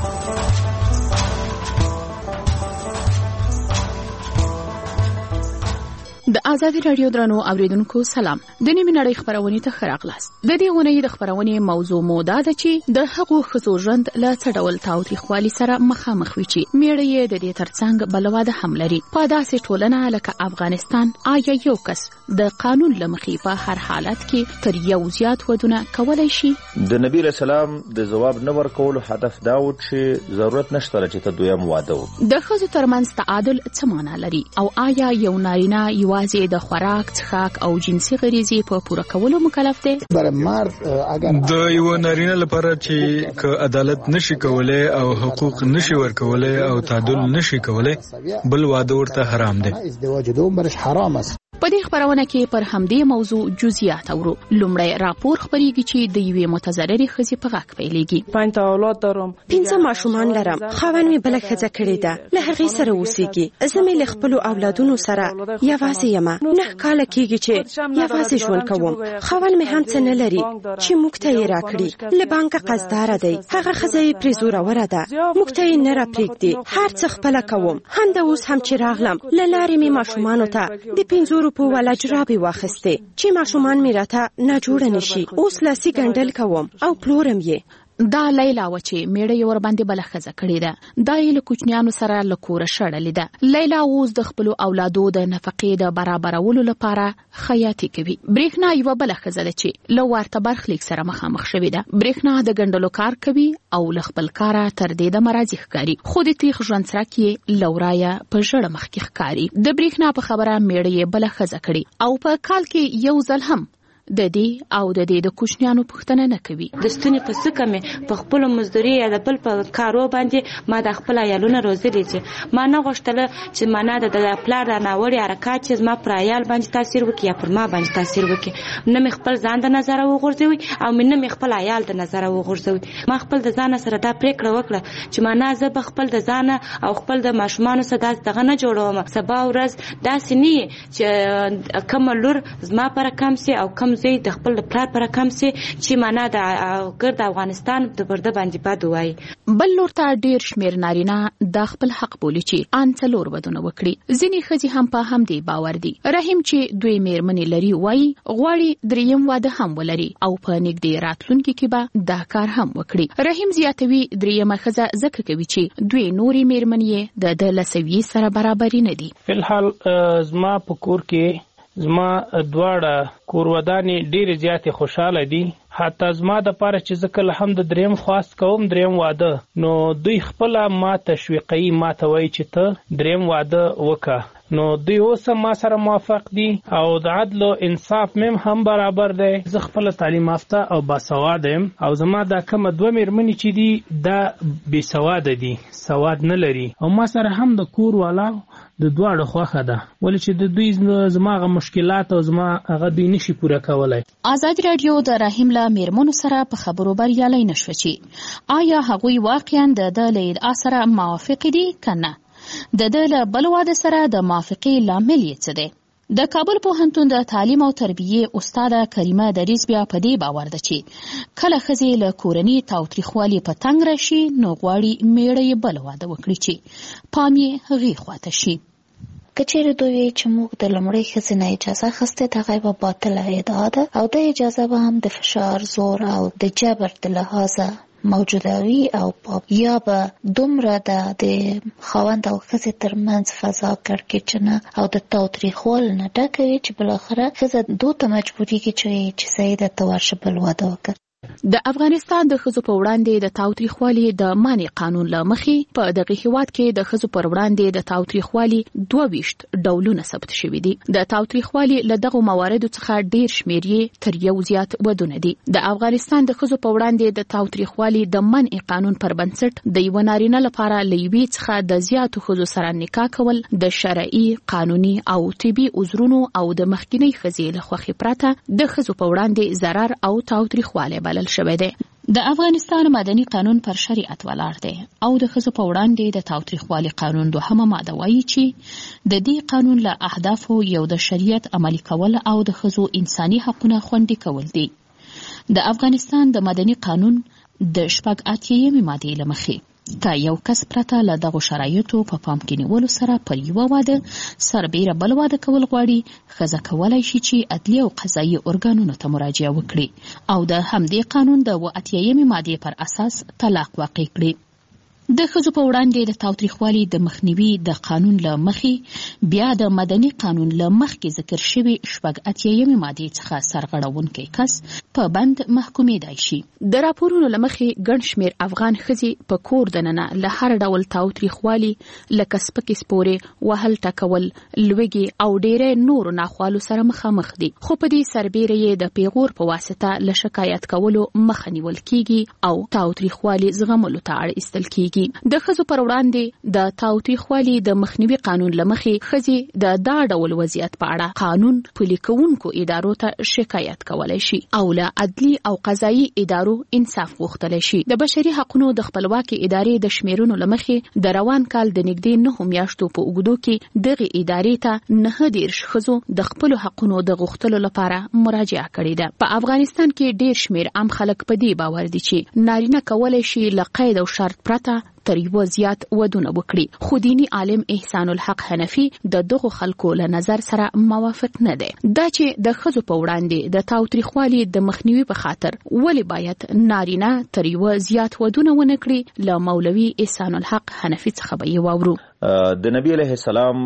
د ازادي رادیو درنو اوریدونکو سلام. د نیمه نړۍ خبرونه ته خراغلاست. د دې غونې د خبرونه موضوع موده ده چې د هغو ښځو ژوند له څه ډول تاوتریخوالي سره مخامخ وي چې میړه یې د دې ترڅنګ بلواده هم لري. په داسې ټولنه لکه افغانستان آیا یو کس د قانون له مخې په هر حالت کې تر یو زیات ودونه کولای شي؟ د نبی رسول الله د جواب نه ورکول هدف دا و چې ضرورت نشته چې ته دویم واده وکړې. د ښځو ترمنځ تعادل څه معنا لري او آیا یو نارینه یوازې د خوراک، څښاک او جنسي غریزې په پوره کولو مکلف دی؟ د یو نارینه لپاره چې که عدالت نشي کولای او حقوق نشي ورکولای او تعادل نشي کولای بل واده ورته حرام دی. په دې خبرونه کې پر همدې موضوع جزئیات اورو. لومړی راپور خبريږي چې د یوې متضررې ښځې په غږ پیلېږي. 5 اولاد دارم، 5 ماشومان لرم، خاوند مې بل ښځه کړې ده، له هغې سره اوسېږي. زه مې له خپلو اولادونو سره یوازې یم. 9 کاله کېږي چې یوازې ژوند کوم. خاوند مې هم څه نه لري چې موږ ته یې راکړي. له بانکه قرضداره دی. هغه ښځه یې پرې زوروره ده، موږ ته یې نه راپرېږدي. هر څه خپله کوم. همدا اوس هم چې راغلم له لارې مې ماشومانو ته د 5 په ولا جرابې واخیستې چې ماشومان مې راته نه جوړه نشي. اوس لاسي ګنډل کوم او پلورم یې. دا لیلا و چې میړه یې ور باندې بل ښځه کړې ده. دا یې له کوچنیانو سره له کوره شړلې ده. لیلا اوس د خپلو اولادو د نفقې د برابرولو لپاره خیاطي کوي. برېښنا یوه بله ښځه ده چې له ورته برخلیک سره مخامخ شوې ده. برېښنا د ګنډلو کار کوي او له خپل کاره تر دې د مرضی ښکاري. خو د تیغ ژوند څرک یې له ورایه په ژړه مخ کې ښکاري. د برېښنا په خبره میړه یې بله ښځه کړې او په کال کې یو ځل هم د دې او د دې د کوچنیانو پوښتنه نه کوي. د ستوني په څه کمې په خپل مزدوري یا د بل په کارو باندې ما د خپل عیالونه روزلي چې ما نه غوښتله چې ما نه د پلار د ناوړي حرکات چې زما پر عیال باندې تاثیر وکړي یا پر ما باندې تاثیر وکړي. نه مې خپل ځان د نظر وغورځوي او نه مې خپل عیال د نظر وغورځوي. ما خپل د ځان سره دا پریکړه وکړه چې ما نه زه به خپل د ځان او خپل د ماشومانو سره دغه نه جوړوم. سبا ورځ داسې نه چې کوم لور زما پر کم سي او کم زه د خپل پلار پر کم سي چې معنا د ګرد افغانستان د برده باندې باد وای. بل لور ته ډیر شمیر نارینه د خپل حق بولی چې ان څلور ودونه وکړي. ځینې ښځې هم په همدې باور دي. رحیم چې دوی میرمنې لري وای غواړي دریم واده هم ولري او په نږدې راتلونکي کې به دا کار هم وکړي. رحیم زیاتوي دریمه ښځه ځکه کوي چې دوی نوري میرمنې د لسوي سره برابر نه دي. فلحال زما په کور کې زما دواړه کورودانې ډېرې زیاتې خوشاله دي. حتی زما د پاره چې زه کله هم د دریم خواست کوم دریم واده نو دوی خپله ما تشویقوي ما ته وایي چې ته دریم واده وکړه. نو دوی اوس ما سره موافق دي او د عدل او انصاف مم هم برابر دی. زه خپل تعلیم یافته او باسواده یم او زما دا کومه 2 میرمنې چې دي دا بې سواده دي، سواد نه لري او ما سره هم د کور والا د دواړو خوښه ده ولې چې د دوی زما غو مشکلات او زما هغه دوی نشي پوره کولای. آزاد رادیو د رحیم له میرمنو سره په خبرو بریالي نشو چې آیا هغوی واقعا د ادعا سره موافق دي کنه. د بل واده سره د موافقې لامل یې څه دی؟ د کابل پوهنتون د تعلیم او تربیه استاد کریمه دریس بیا په دې باور ده چې کله ښځې له کورني تاوتریخوالي په تنګ راشي نو غواړي میړه یې بل واده وکړي چې پام یې هغې خواته شي. کچېرې دوی چې موږ د لومړۍ ښځې نه اجازه اخیستې دغه یوه باطله ادعا ده او د اجازه به هم د فشار زور او د جبر د لحاظه موجوده وي او یا به دومره د خاوند او ښځې ترمنځ فضا کړکېچنه او د تاوتریخوالي نه ډکه وي چې بالاخره ښځه دو ته مجبورېږي چې سیده ته ورشه بل واده وکړه. د افغانستان د ښځو په وړاندې د تاوتریخوالي د منع قانون له مخې په دغه هیواد کې د ښځو پر وړاندې د تاوتریخوالي 22 ډولونه ثبت شوي دي. د تاوتریخوالي له دغو مواردو څخه ډیر شمېر یې تر یو زیات ودونه دي. د افغانستان د ښځو په وړاندې د تاوتریخوالي د منع قانون پر بنسټ د یو نارینه لپاره له یوې څخه د زیاتو ښځو سره نکاح کول د شرعي، قانوني او طبي عذرونو او د مخکینی ښځې له خوښې پرته د ښځو په وړاندې ضرر او تاوتریخوالی بلل شوی دی. د افغانستان مدني قانون پر شریعت ولاړ دی او د ښځو په وړاندې د تاوتریخوالي قانون 2 ماده وایي چې د دې قانون له اهدافو یو د شریعت عملي کول او د ښځو انساني حقونه خوندي کول دي. د افغانستان د مدني قانون د 86 مادې له مخې که یو کس پرته له دغو شرایطو په پام کې نیولو سره پر یوه واده سربیره بل واده کول غواړي، ښځه کولی شي چې عدلي او قضایي ارګانونو ته مراجعه وکړي او د همدې قانون د 78 مادې پر اساس طلاق واقع کړي. د ښځو په وړاندې د تاوتریخوالي د مخنیوي د قانون له مخې بیا د مدني قانون له مخکې ذکر شوي 88 مادې څخه سرغړونکی کس په بند محکومېدای شي. د راپورونو له مخې ګڼ شمېر افغان ښځې په کور دننه له هر ډول تاوتریخوالي لکه سپکې سپورې، وهل ټکول، لوږې او ډېری نورو ناخوالو سره مخامخ دي، خو په دې سربیره یې د پیغور په واسطه له شکایت کولو مخه نیول کیږي او تاوتریخوالي زغملو ته اړ ایستل کیږي. د ښځو پر وړاندې د تاوتریخوالي د مخنیوي قانون له مخې ښځې د دا ډول وضعیت په اړه قانون پلي کوونکو ادارو ته شکایت کولی شي او له عدلي او قضایي ادارو انصاف غوښتلی شي. د بشري حقونو د خپلواکې ادارې د شمیرونو له مخې د روان کال د نږدې 9 میاشتو په اوږدو کې دغې ادارې ته 19 ښځو د خپلو حقونو د غوښتلو لپاره مراجعه کړې ده. په افغانستان کې ډیر شمیر عام خلک په دې باور دي چې نارینه کولی شي له قید او شرط پرته تر یو زیات ودونه وکړي، خو دینی عالم احسان الحق حنفي د دغو خلکو له نظر سره موافق نه دی. دا چې د ښځو په وړاندې د تاوتریخوالي د مخنیوي په خاطر ولې باید نارینه تر یو زیات ودونه ونه کړي، له مولوي احسان الحق حنفي څخه به یې واورو. د نبی علیه السلام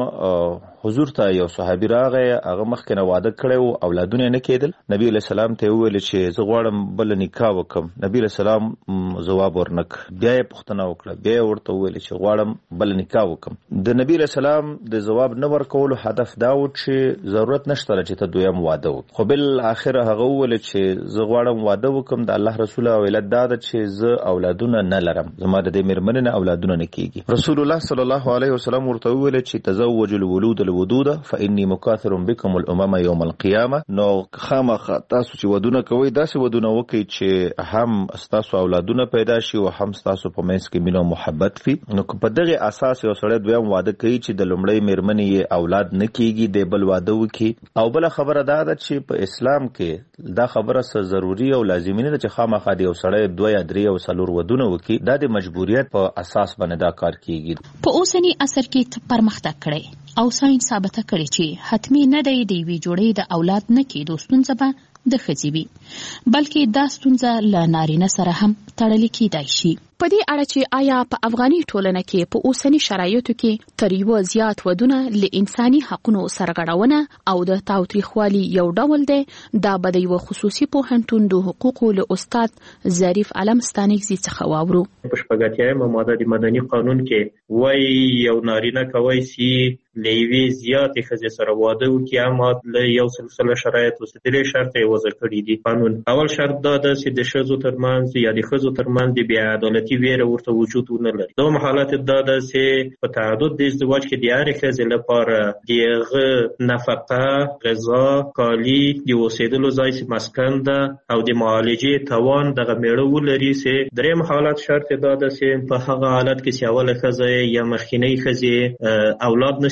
حضور ته یو صحابي راغی، هغه مخکې نه واده کړی و، اولادونه نه کېدل. نبی علیه السلام ته وویل چې زه غواړم بل نکاح وکړم. نبی علیه السلام ځواب ورنک، بیا یې پوښتنه وکړه، بیا یې ورته وویل چې غواړم بل نکاح وکړم. د نبی علیه السلام د ځواب نه ورکولو هدف دا و چې ضرورت نشته چې ته دویم واده وکړې، خو بالاخره هغه وویل چې زه غواړم واده وکړم، د الله رسول او علت دا ده چې زه اولادونه نه لرم، زما د دې مېرمنې نه اولادونه نه کېږي. رسول الله صلی الله علیه وسلم ورته وویل چې تزوج الولود الودود فإني مكاثر بكم الأمم يوم القيامة. نو خامخا تاسو چې ودونه کوئ داسې ودونه وکړئ چې هم ستاسو اولادونه پیدا شي او هم ستاسو په منځ کې مینه او محبت وي. نو په دغه اساس یو سړی دویم واده کوي چې د لومړۍ مېرمنې یې اولاد نه کېږي، د بل واده وکړي. او بله خبره دا ده چې په اسلام کې دا خبره څه ضروري او لازمي نه ده چې خامخا د یو سړی 2 یا 3 او 4 ودونه وکړي. دا د مجبوریت په اساس باندې دا کار کیږي. په اوسنی عصر کې پرمختګ کړي او ساينس ثابته کړي چې حتمی نه دی د یوې جوړې د اولاد نه کېدو ستونزه به د ښځې وي، بلکې دا ستونزه له نارینه سره هم تړلې کېدای شي. په دې اړه چې آیا په افغاني ټولنه کې په اوسنی شرایطو کې تر یو زیات ودونه له انساني حقونو سرغړونه او د تاوتریخوالي یو ډول دی، دا به د یو خصوصي پوهنتون د حقوقو له استاد ظریف علم ستانکزي څخه واورو. په 80 ماده د مدني قانون کې وایي یو نارینه کوي چې له یوې زیاتې ښځې سره واده وکړي، اما له یو سلسله شرایطو څخه درې شرط یې وضع کړي دي. قانون اول شرط دا ده چې د ښځو ترمنځ یا د ښځو ترمنځ د بې عدالتي ویره ورته وجود ونه لري. دوم حالت دا ده چې په تعدد د ازدواج کې د هرې ښځې لپاره د هغه نفقه، غذا، کالي، د اوسېدلو ځای چې مسکن ده او د معالجې توان دغه میړه ولري. چې دریم حالت شرط دا ده چې په هغه حالت کې چې اوله ښځه یا مخکینۍ ښځې اولاد نشي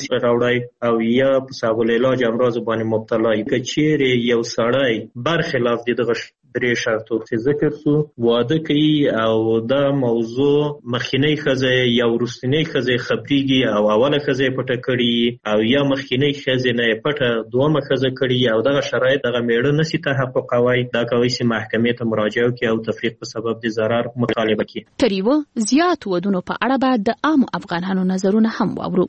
راوړی او یا په صاحب العلاج امراض باندې مبتلا وي. که چیرې یو سړی برخلاف دغه درې شرطو چې ذکر سو واده کوي او دا موضوع مخکینی ښځه یا وروستنی ښځه خبريږي او اوله ښځه پټه کړي او یا مخکینی ښځه نه پټه دومره ښځه کړي او دغه شرایط دغه میړه نشي تحققوي، دا کوي چې محکمې ته مراجعه وکړي او تفریق په سبب د ضرر مطالبه کړي. تر یو زیات ودونو په اړه به د عام افغانانو نظرونه هم واورو.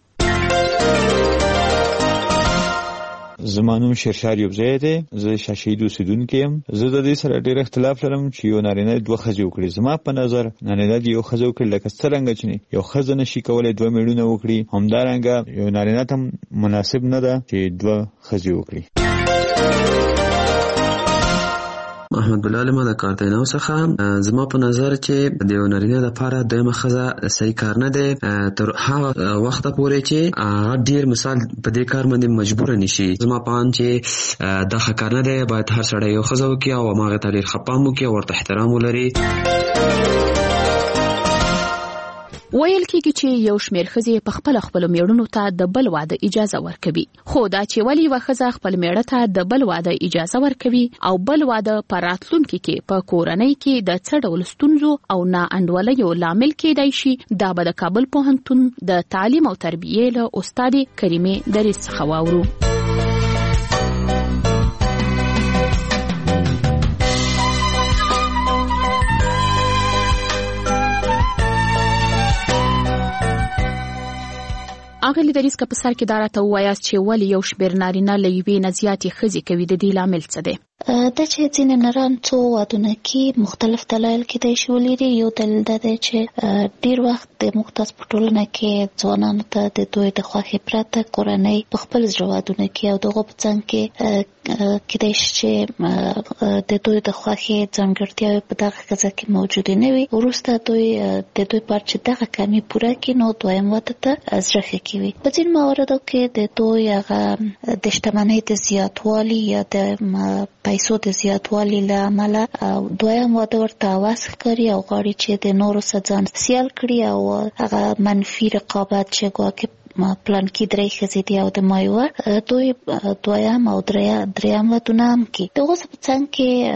زمانوم شیرشار یوبزی دی، زه شاشید اوسیدونکی یم. زه د دې سره ډېر اختلاف لرم چې یو نارینه دوه ښځې وکړي. زما په نظر نارینه د یو ښځه وکړي لکه څرنګه چې یو ښځه نشي کولی دوه میړونه وکړي، همدارنګه یو نارینه ته مناسب نه ده چې دوه ښځې وکړي. محمد بلال ما د کارتینو څخه زما په نظر چې د یو نارینه لپاره دویمه ښځه صحیح کار نه دی تر هغه وخت پورې چې هغه ډیر مثال په دې کار باندې مجبور نشي. زما په اند چې دا ښه کار نه دی، باید هر سړی یو ښځه وکړي او هغه ته ډیر ښه پام وکړي او ورته احترام ولري. ویل کېږي چې یو شمېر ښځې په خپلو میړونو ته د بل واده اجازه ورکوي، خو دا چې ولې یوه ښځه خپل میړه ته د بل واده اجازه ورکوي او بل واده په راتلونکي کې په کورنۍ کې د څه ډول ستونزو او نا انډولیو لامل کېدای شي، دا به د کابل پوهنتون د تعلیم او تربیې له استادې کریمې دریس څخه واورو. اغلی دریس که په سر کې دا راته ووایاست چې ولې یو شمېر نارینه له یوې نه زیاتې ښځې کوي، د دې لامل څه دی؟ دا چې ځینې نران څو وادونه کې مختلف دلایل کېدای شي ولري. یو دلیل دا دی چې ډیر وخت د مختص په ټولنه کې ځوانانو ته د دوی د خوښې پرته کورنۍ په خپل زړه وادونه کې او دغه په څنګ کې کېدای شي چې د دوی د خوښې ځانګړتیاوې په دغه ښځه کې موجودې نه وي. وروسته دوی د دوی پر چې دغه کمی پوره کړي نو دویم واده ته زړه ښه کوي. په ځینو مواردو کې د دوی هغه د شتمنۍ د زیاتوالي یا د پیسو د زیاتوالي له امله دویم واده ورته اواز ښکاري او غواړي چې د نورو سره ځان سیال کړي او هغه منفي رقابت چې ګواکې پلان کې درې ښځې دي او د مایوه دوی دویم او دریم ودونه هم کوي. دغه څه په څنګ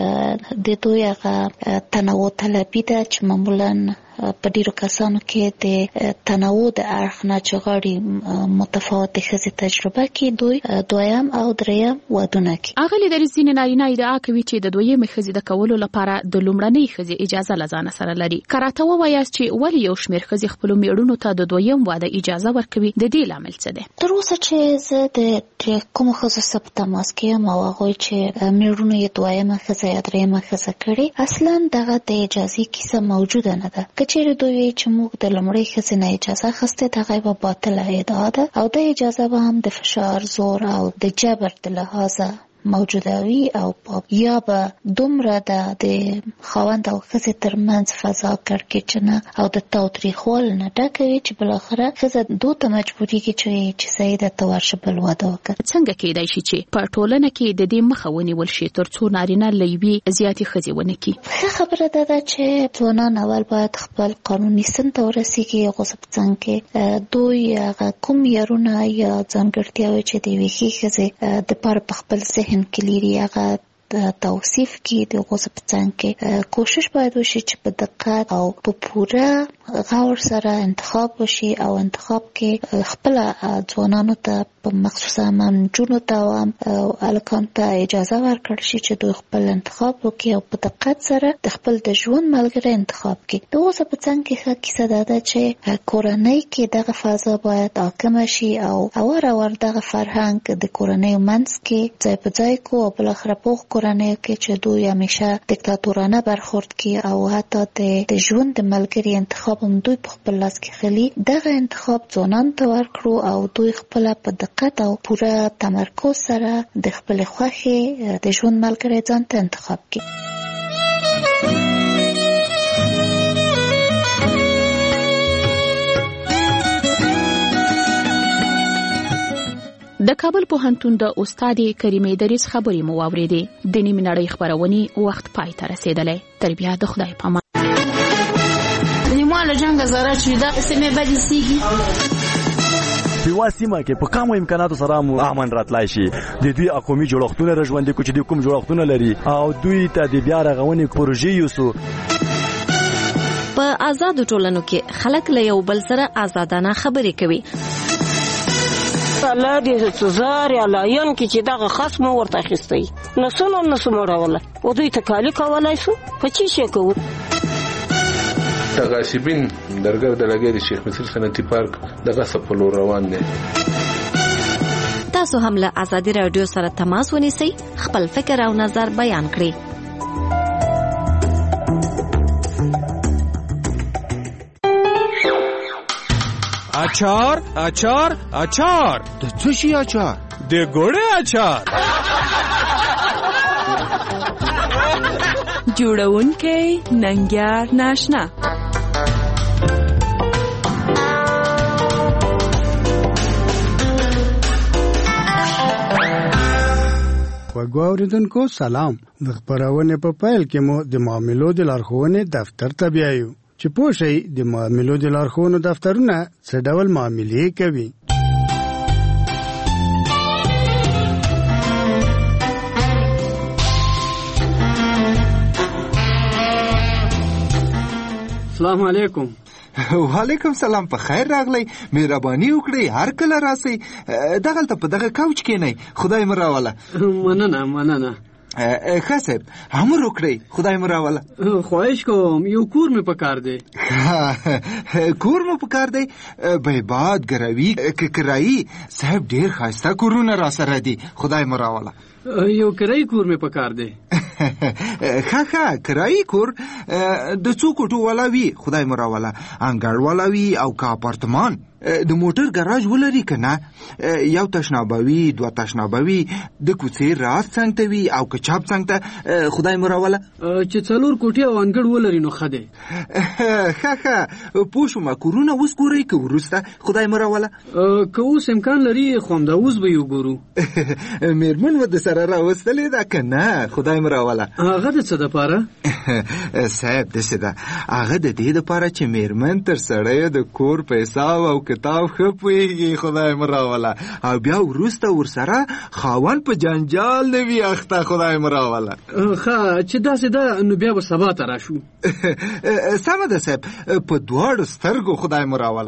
کې د دوی هغه تنوع طلبي ده چې معمولا په ډیرو کسانو کې د تنوع د اړخ نه چې غواړي متفاوتې ښځې تجربه کړي دوی دویم او دریم ودونه کوي. اغلی دریس ځینې نارینه ادعا کوي چې د دویمې ښځې د کولو لپاره د لومړنۍ ښځې اجازه له ځانه سره لري. که راته ووایاست چې ولې یو شمېر ښځې خپلو میړونو ته د دویم واده اجازه ورکوي، د دې لامل څه دی؟ تر اوسه چې زه د کومو ښځو سره په تماس کې یم او هغوی چې میړونو یې دویمه ښځه یا دریمه ښځه کړې، اصلا دغه د اجازې کیسه موجوده نه ده. که چیرې دوی چې موږ د لومړۍ ښځې نه اجازه اخیستې، دغه یوه باطله ادعا ده او د اجازه به هم د فشار، زور او د جبر د لحاظه موجودوي او یا به دومره د خاوند او ښځې ترمنځ فضا کړکېچنه او د تاوتریخوالي نه ډکه وي چې بالاخره ښځه دو ته مجبورېږي چې صحیح ده ته ورشه بل واده وکړه. څنګه کېدای شي چې په ټولنه کې د دې مخه ونیول شي تر څو نارینه له یوې زیاتې ښځې ونه کړي؟ ښه خبره ده چې ځوانان اول باید خپل قانوني سن ته ورسېږي. هغو څه په څنګ کې دوی هغه کوم معیارونه یا ځانګړتیاوې چې د یوې ښې ښځې دپاره په خپل ذهن کې لري هغه توصیف کې د هغو څه په څنګ کې کوشش باید وشي چې په دقت او په پوره غور سره انتخاب وشي او انتخاب کې خپل ځوانانو ته په مخصوصا نجونو ته او هلکانو ته اجازه ورکړل شي چې دوی خپل انتخاب وکړي او په دقت سره د خپل د ژوند ملګری انتخاب کړي. د هغو څه په څنګ کې ښه کیسه دا ده چې کورنۍ کې دغه فضا باید حاکمه شي او اور دغه فرهنګ د کورنۍ منځ کې ځای په ځای کو او بالاخره په کورنۍ کې چې دوی همیشه دیکتاتورانه برخورد کوي او حتی د ژوند د ملګري انتخاب هم دوی په خپل لاس کې خلی. دغه انتخاب ځوانانو ته ورکړو او دوی خپل په دقت او پوره تمرکز سره د خپل خوښې د ژوند ملګری ځان ته انتخاب کړي. د کابل پوهنتون د استادې کریمې دریس خبرې مو واورېدې. د نیمې نړۍ خپرونې وخت پای ته رسېدلی. تر بیا د خدای په امان. نیمه له جنګه زاره چې دا سیمې بدې سیږي په سیمه کې په کوم امکاناتو سره امن راتلای شي. د دوی قومي جوړښتونه رژوندي کوي چې کوم جوړښتونه لري او دوی ته د بیا رغونې پروژې یوسو. په آزاد ټولنو کې خلک له یو بل سره آزادانه خبرې کوي. الله دې سزار یا لاین کې چې دغه خصم ورته اخیستی نسونه مړوله او دوی تکالی کولای شو په چی شي کوو. تغاصبین درګر د لګي د شیخ مصر صنعتي پارک دغه سپلو روان دي. تاسو هم له آزادي رادیو سره تماس ونیسئ، خپل فکر او نظر بیان کړئ. اچار اچار اچار د څه شي اچار؟ د ګوړې اچار. جوړونکی ننګیار ناشنا. وګو اوریدونکو سلام. د خبرونه په پیل کې مو د معاملو د لارښوونې دفتر ته بیایو چې پوښي د معاملو د لارښوونو دفترونه څه ډول معاملې کوي. السلام علیکم. وعلیکم سلام. په خیر راغلی. مهرباني وکړئ هر کله راسئ. دغلته په دغه کوچ کېنئ. خدای مو راوله. مننه. ښه صاحب امر وکړئ. خدای مو راوله. خواهش کوم یو کور مې پکار دی. کور مو پکار دی؟ بیباد ګروي کرایي صاحب ډیر ښایسته کورونه را سره دي. خدای مو راوله. یو کرایي کور مې پکار دی. ښه کرایي کور د څو کوټو والا وي. خدای مو راوله. انګړ والا وي او که اپارتمان د موټر ګراج ولري که نه یو تشنابه وي 2 تشنابه وي د کوڅې راست څنګ ته وي او که چپ څنګ ته. خدای مو راوله. چې 4 کوټې او انګړ ولري نو ښه دی. ښه پوه شوم. کورونه اوس ګورئ که وروسته؟ خدای مو راوله. که اوس امکان لري خو همدا اوس به یې وګورو. مېرمن مو د سره راوستلې ده که نه؟ خدای مو راوله. هغه د څه دپاره؟ صاحب داسې ده هغه د دې دپاره چې مېرمن تر سړیو د کور په حساب او کتاب ښه پوهېږي. خدای مو راوله. او بیا وروسته ورسره خاوند په جنجال نه وي اخته. خدای مو راوله. ښه چې داسې ده نو بیا به سبا ته راشو. سمه ده صاحب په دواړو سترګو. خدای مو راوله.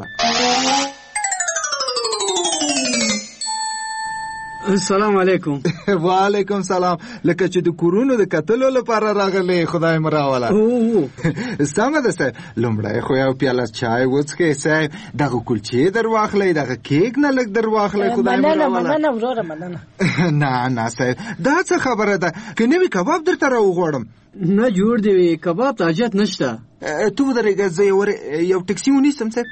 السلام علیکم. وعلیکم سلام. لکه چې د کورونو د کتلو لپاره راغلی. خدای مو راوله. سمه ده صاحب. لومړی خو یو پیاله چای وڅښئ صاحب. دغه کلچې در واخلئ دغه کیک نه لږ در واخلئ. خدای مو راوله. مننه وروره مننه. نه صاحب دا څه خبره ده که نوي کباب درته راوغواړم؟ نه جوړ دی کباب ته حاجت نشته. تو ودرېږه زه یو ټکسي ونیسم صاحب.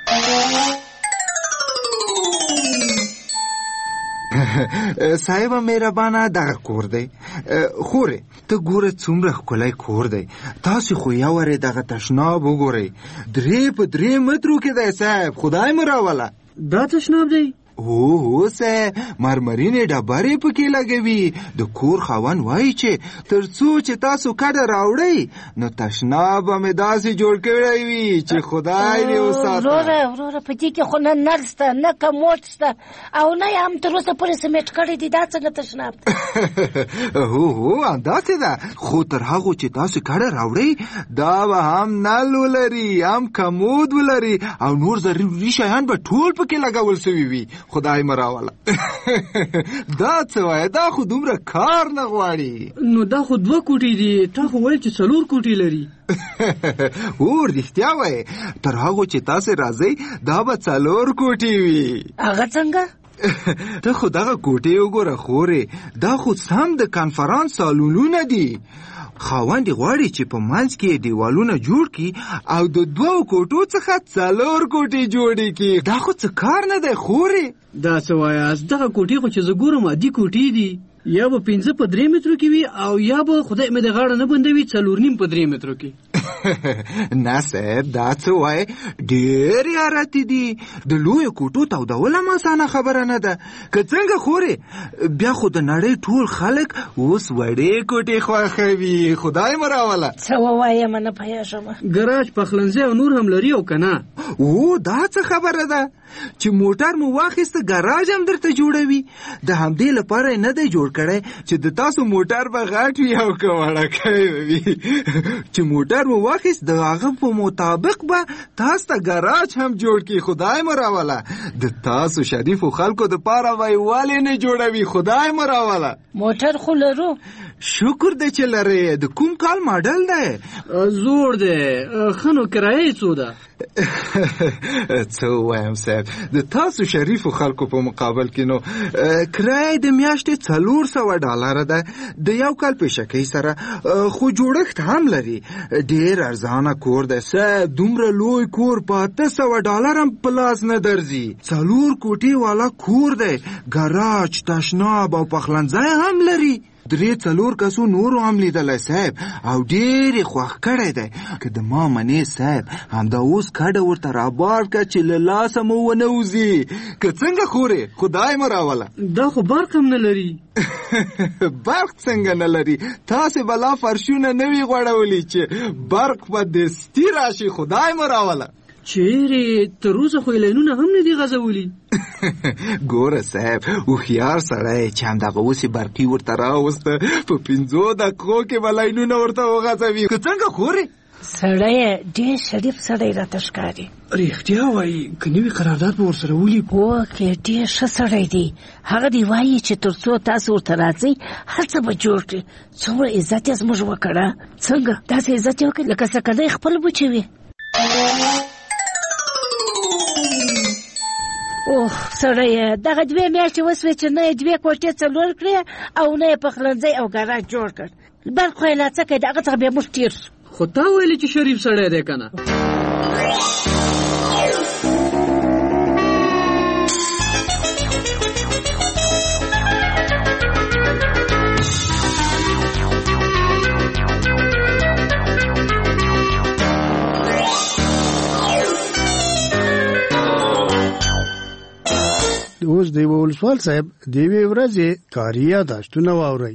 صاحب مهربانه دغه کور دی. خورې ته ګوره څومره ښکلی کور دی. تاسو خو یوارې دغه تشناب وګورئ. 3 په 3 مترو کې دی صاحب. خدای مو راوله. دا تشناب دی؟ هو صاحب مرمرینې ډبرې پکې لګوي. د کور خاوند وایي چې تر څو چې تاسو کډه راوړئ نو تشناب به مې داسې جوړ کړی وي چې خدای دې وساته. وروره په دې کې خو نه نل شته نه کموډ شته او نه یې هم تر اوسه پورې سمیټ کړی دي. دا څنګه تشناب؟ هو همداسې ده. خو تر هغو چې تاسو کډه راوړئ دا به هم نل ولري هم کموډ ولري او نور ضروري شیان به ټول پکې لګول سوي وي. خدای مو راوله. دا څه وایه؟ دا خو دومره کار نه غواړي. نو دا خو 2 کوټې دي. تا خو ویل چې 4 کوټې لري. رښتیا وایې. تر هغو چې تاسې راځئ دا به 4 کوټې وي. هغه څنګه؟ ته خو دغه کوټې وګوره خورې. دا خو سم د کانفرانس سالونونه دي. خاوند غواړي چې په منځ کې دیوالونه جوړ کړي او د 2 کوټو څخه 4 کوټې جوړې کړي. دا خو څه کار نه دی خورې. دا څه وایاست؟ دغه کوټې خو چې زه ګورم عادي کوټې دي. یا به 5 په 3 مترو کې وي او یا به خدای مې د غاړه نه بندوي 4.5 په 3 مترو کې. نه صاحب دا څه وایي؟ ډېرې حیراتي دي. د لویو کوټو تودول هم اسانه خبره نه ده. که څنګه خورې بیا خو د نړۍ ټول خلک اوس وړې کوټې خوښوي. خدای مو راوله. څه ووایم نه پوهېږم. ګراج پخلنځي او نور هم لري او که نه؟ او دا څه خبره ده چې موټر مو واخیسته ګراج هم درته جوړوي؟ د همدې لپاره نه دی جوړ کړی چې د تاسو موټر به غټ وي او که وړکی وي. چې موټر مو واخیست د هغه په مطابق به تاسو ته ګراج هم جوړ کړي. خدای مو راوله. د تاسو شریفو خلکو دپاره به یې ولې نه جوړوي؟ خدای مو راوله. موټر خو لرو. شکر دی چې لرې. د کوم کال ماډل دی؟ زوړ دی. ښه نو کرایه څو ده؟ څه ووایم صاحب، د تاسو شریفو خلکو په مقابل کې نو کرایه د میاشتې $400 ده د یو کال پیشکۍ سره، خو جوړښت هم لري. ډېر ارزانه کور دی صاحب. دومره لوی کور په $800 هم په لاس نه درځي. 4 کوټې والا کور دی، ګراج، تشناب او پخلنځی هم لري. 3-4 کسو نورو هم لیدلی صاحب او ډېر یې خوښ کړی دی. که د ما منې صاحب همدا اوس کډه ورته رابار که چې له لاسه مو ونه وځي. که څنګه خورې؟ خدای مو راوله. دا خو برق هم نه لري. برق څنګه نه لري؟ تاسې به لا فرشونه نه وي غوړولی چې برق به دستي راشي. خدای مو راوله. چیرې تر اوسه خو لینونه هم نه دي غځولي. ګوره صاحب هوښیار سړی چې همدغه اوس یې برقي ورته راوسته په 5 دقیقو کې به لینونه ورته وغځوي. که څنګه خورې؟ سړی ډېر شریف سړی راته ښکاري. رښتیا وایي که نوي قرارداد به ورسره ولیکو؟ وکې ډېر ښه سړی دی. هغه دی وایي چې تر څو تاسو ورته راځئ هر څه به جوړ کړي. څومره عزت یې زموږ وکړه. څنګه داسې عزت یې وکړي لکه سکدی خپل بچی وي. اوه سړی دغه 2 میاشتې وسوې چې نه یې 2 کوټې 4 کړې او نه یې پخلنځی او ګراج جوړ کړ. برق خو یې لا څه کوي، د هغه څخه بیا موږ تېر شو. خو تا ویلې چې شریف سړی دی که نه؟ اوس د ولسوال صاحب د یوې ورځې کاري یاداشتونه واورئ.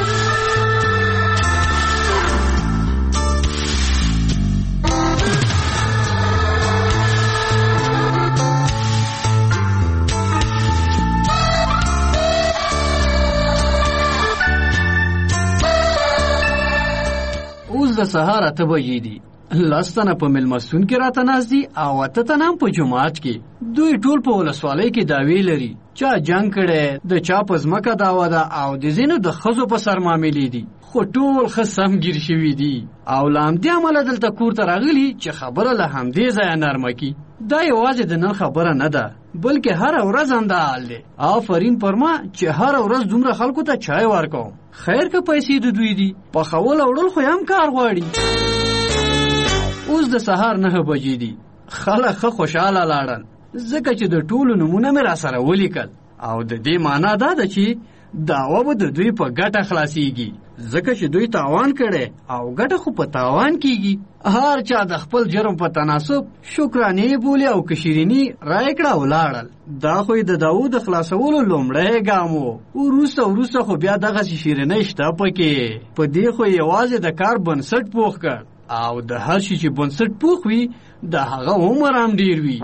اوس د سهار 8 بجې دي. 10 تنه په مېلمستون کې راته ناست دي او 8 تنه هم په جومات کې. دوی ټول په ولسوالۍ کې دعوې لري. چا جنګ کړی، د چا په ځمکه دعوه ده او د ځینو د ښځو په سر معاملې دي. خو ټول ښه سم ګیر شوي دي او له همدې امله دلته کور ته راغلي چې خبره له همدې ځایه نرمه کي. دا یوازې د نن خبره نه ده بلکې هره ورځ همدا حال دی. آفرین پر ما چې هره ورځ دومره خلکو ته چای ورکوم. خیر که پیسې د دوی دي، پخول او وړل خو هم کار غواړي. اوس د سهار 9 بجې دي. خلک ښه خوشحاله لاړل ځکه چې د ټولو نومونه مې راسره ولیکل او د دې معنا دا ده چې دعوه به د دوی په ګټه خلاصیږي ځکه چې دوی تاوان کړي او ګټه خو په تاوان کیږي. هر چا د خپل جرم په تناسب شکرانې بولي او کشیرینی رای کړه ولاړل. دا خو د داوود خلاصولو لومړی ګام و. وروسته خو بیا دغه شیرینی شته پکې. په دې خو یوازې د کار بنسټ پوخ کړ او د هر شي چې بنسټ پوخ وي د هغه عمر هم ډیر وي.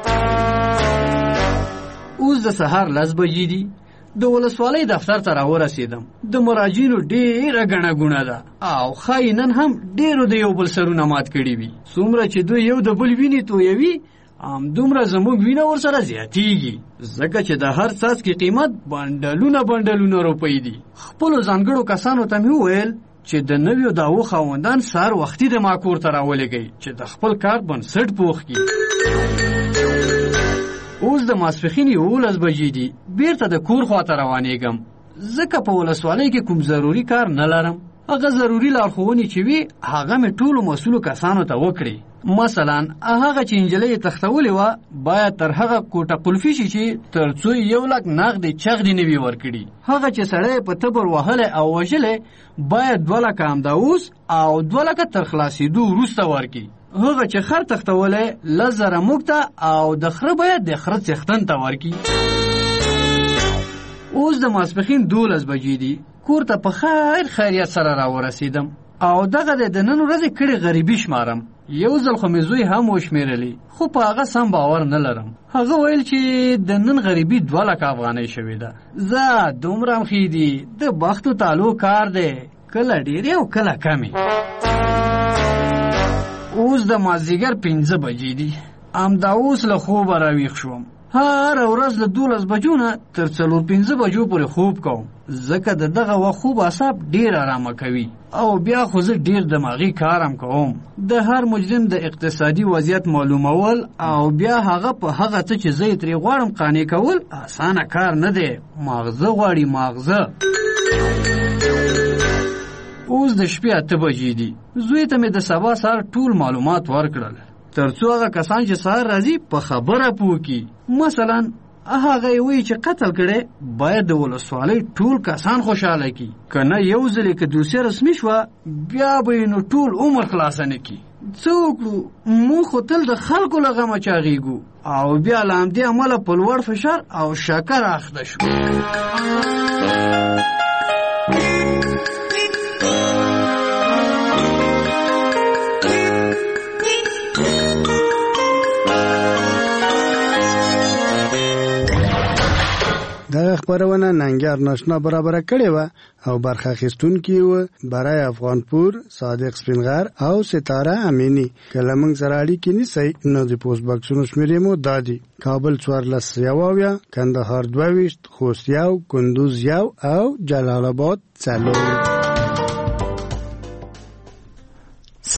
اوس د سهار 10 بجې دي. د ولسوالۍ دفتر ته راورسېدم. د مراجعینو ډېره ګڼه ګوڼه ده او ښایي نن هم ډېرو د یو بل سرونه مات کړي وي. څومره چې دوی یو د بل وینې تویوي همدومره زموږ وینه ورسره زیاتیږي ځکه چې د هر څاڅکي قیمت بنډلونه روپۍ دي. خپلو ځانګړو کسانو ته مې وویل چې د نویو دعوو خاوندان سهار وختي د ما کور ته راولېږئ چې د خپل کار بنسټ پوخ کړي. اوس د ماسپښین 11 بجې دي. بیرته د کور خواته روانېږم ځکه په ولسوالۍ کې کوم ضروري کار نه لرم. هغه ضروري لارښوونې چې وي هغه مې ټولو مسؤلو کسانو ته وکړي. مثلا هغه چې نجلۍ تختولې وه باید تر هغه کوټه قلفي شي چې تر څو 1 لک نغدې چغدې نه وي ورکړي. هغه چې سړی په تبر وهلی او وژلی باید 2 لکه همدا اوس او 2 لکه تر خلاصېدو وروسته ورکړي. هغه چې خر تختولی 10,000 موږ ته او د خره باید د خره څښتن ته ورکړي. اوس د ماسپښین 12 بجې دي. کور ته په خیریت سره راورسېدم او دغه د نن ورځې کړې غریبي شمارم. یو ځل خو مې زوی هم وشمیرلی خو په هغه سم باور نه لرم. هغه ویل چې د نن غریبي 2 لک افغانۍ شوې ده. زه دومره مخې دي د بخت و تالو کار دی، کله ډېرې او کله کمې. اوس د مازدیګر 5 بجې دي. همدا اوس له خوبه راویښ شوم. هره ورځ له 12 بجو نه تر 4-5 بجو پورې خوب کوم، ځکه د دغه وخت خوب اعصاب ډېر ارامه کوي او بیا خو زه ډېر دماغي کارم کوم. د هر مجرم د اقتصادي وضعیت معلومول او بیا هغه په هغه څه چې زه یې ترې غواړم قانع کول اسانه کار نه دی. ماغزه غواړي ماغزه. اوس د شپې 8 بجې دي. زوی ته مې د سبا سهار ټول معلومات ورکړل ترڅو هغه کسان چې سهار راځي په خبره پوه کړي. مثلا هغه وی چې قتل کړي باید د ولسوالۍ ټول کسان خوشاله کړي، کنه یو ځل کې دوسیه رسمي شوه بیا به نو ټول عمر خلاص نه کړي. څوک مو خو تل د خلکو له غمه چاغېږو او بیا له همدې امله په لوړ فشار او شکر اخته شو. دغه خبرونه ننګیار ناشنا برابر کړې و او برخه اخیستونکي و برای افغانپور، صادق سپینغر او ستاره امینی. کله موږ سره اړیکې نیسئ نو د پوسټ باکسونو شمیرې مو دادي: کابل 14 کندهار 22 خوست 1 کندوز 1 او جلال آباد 4.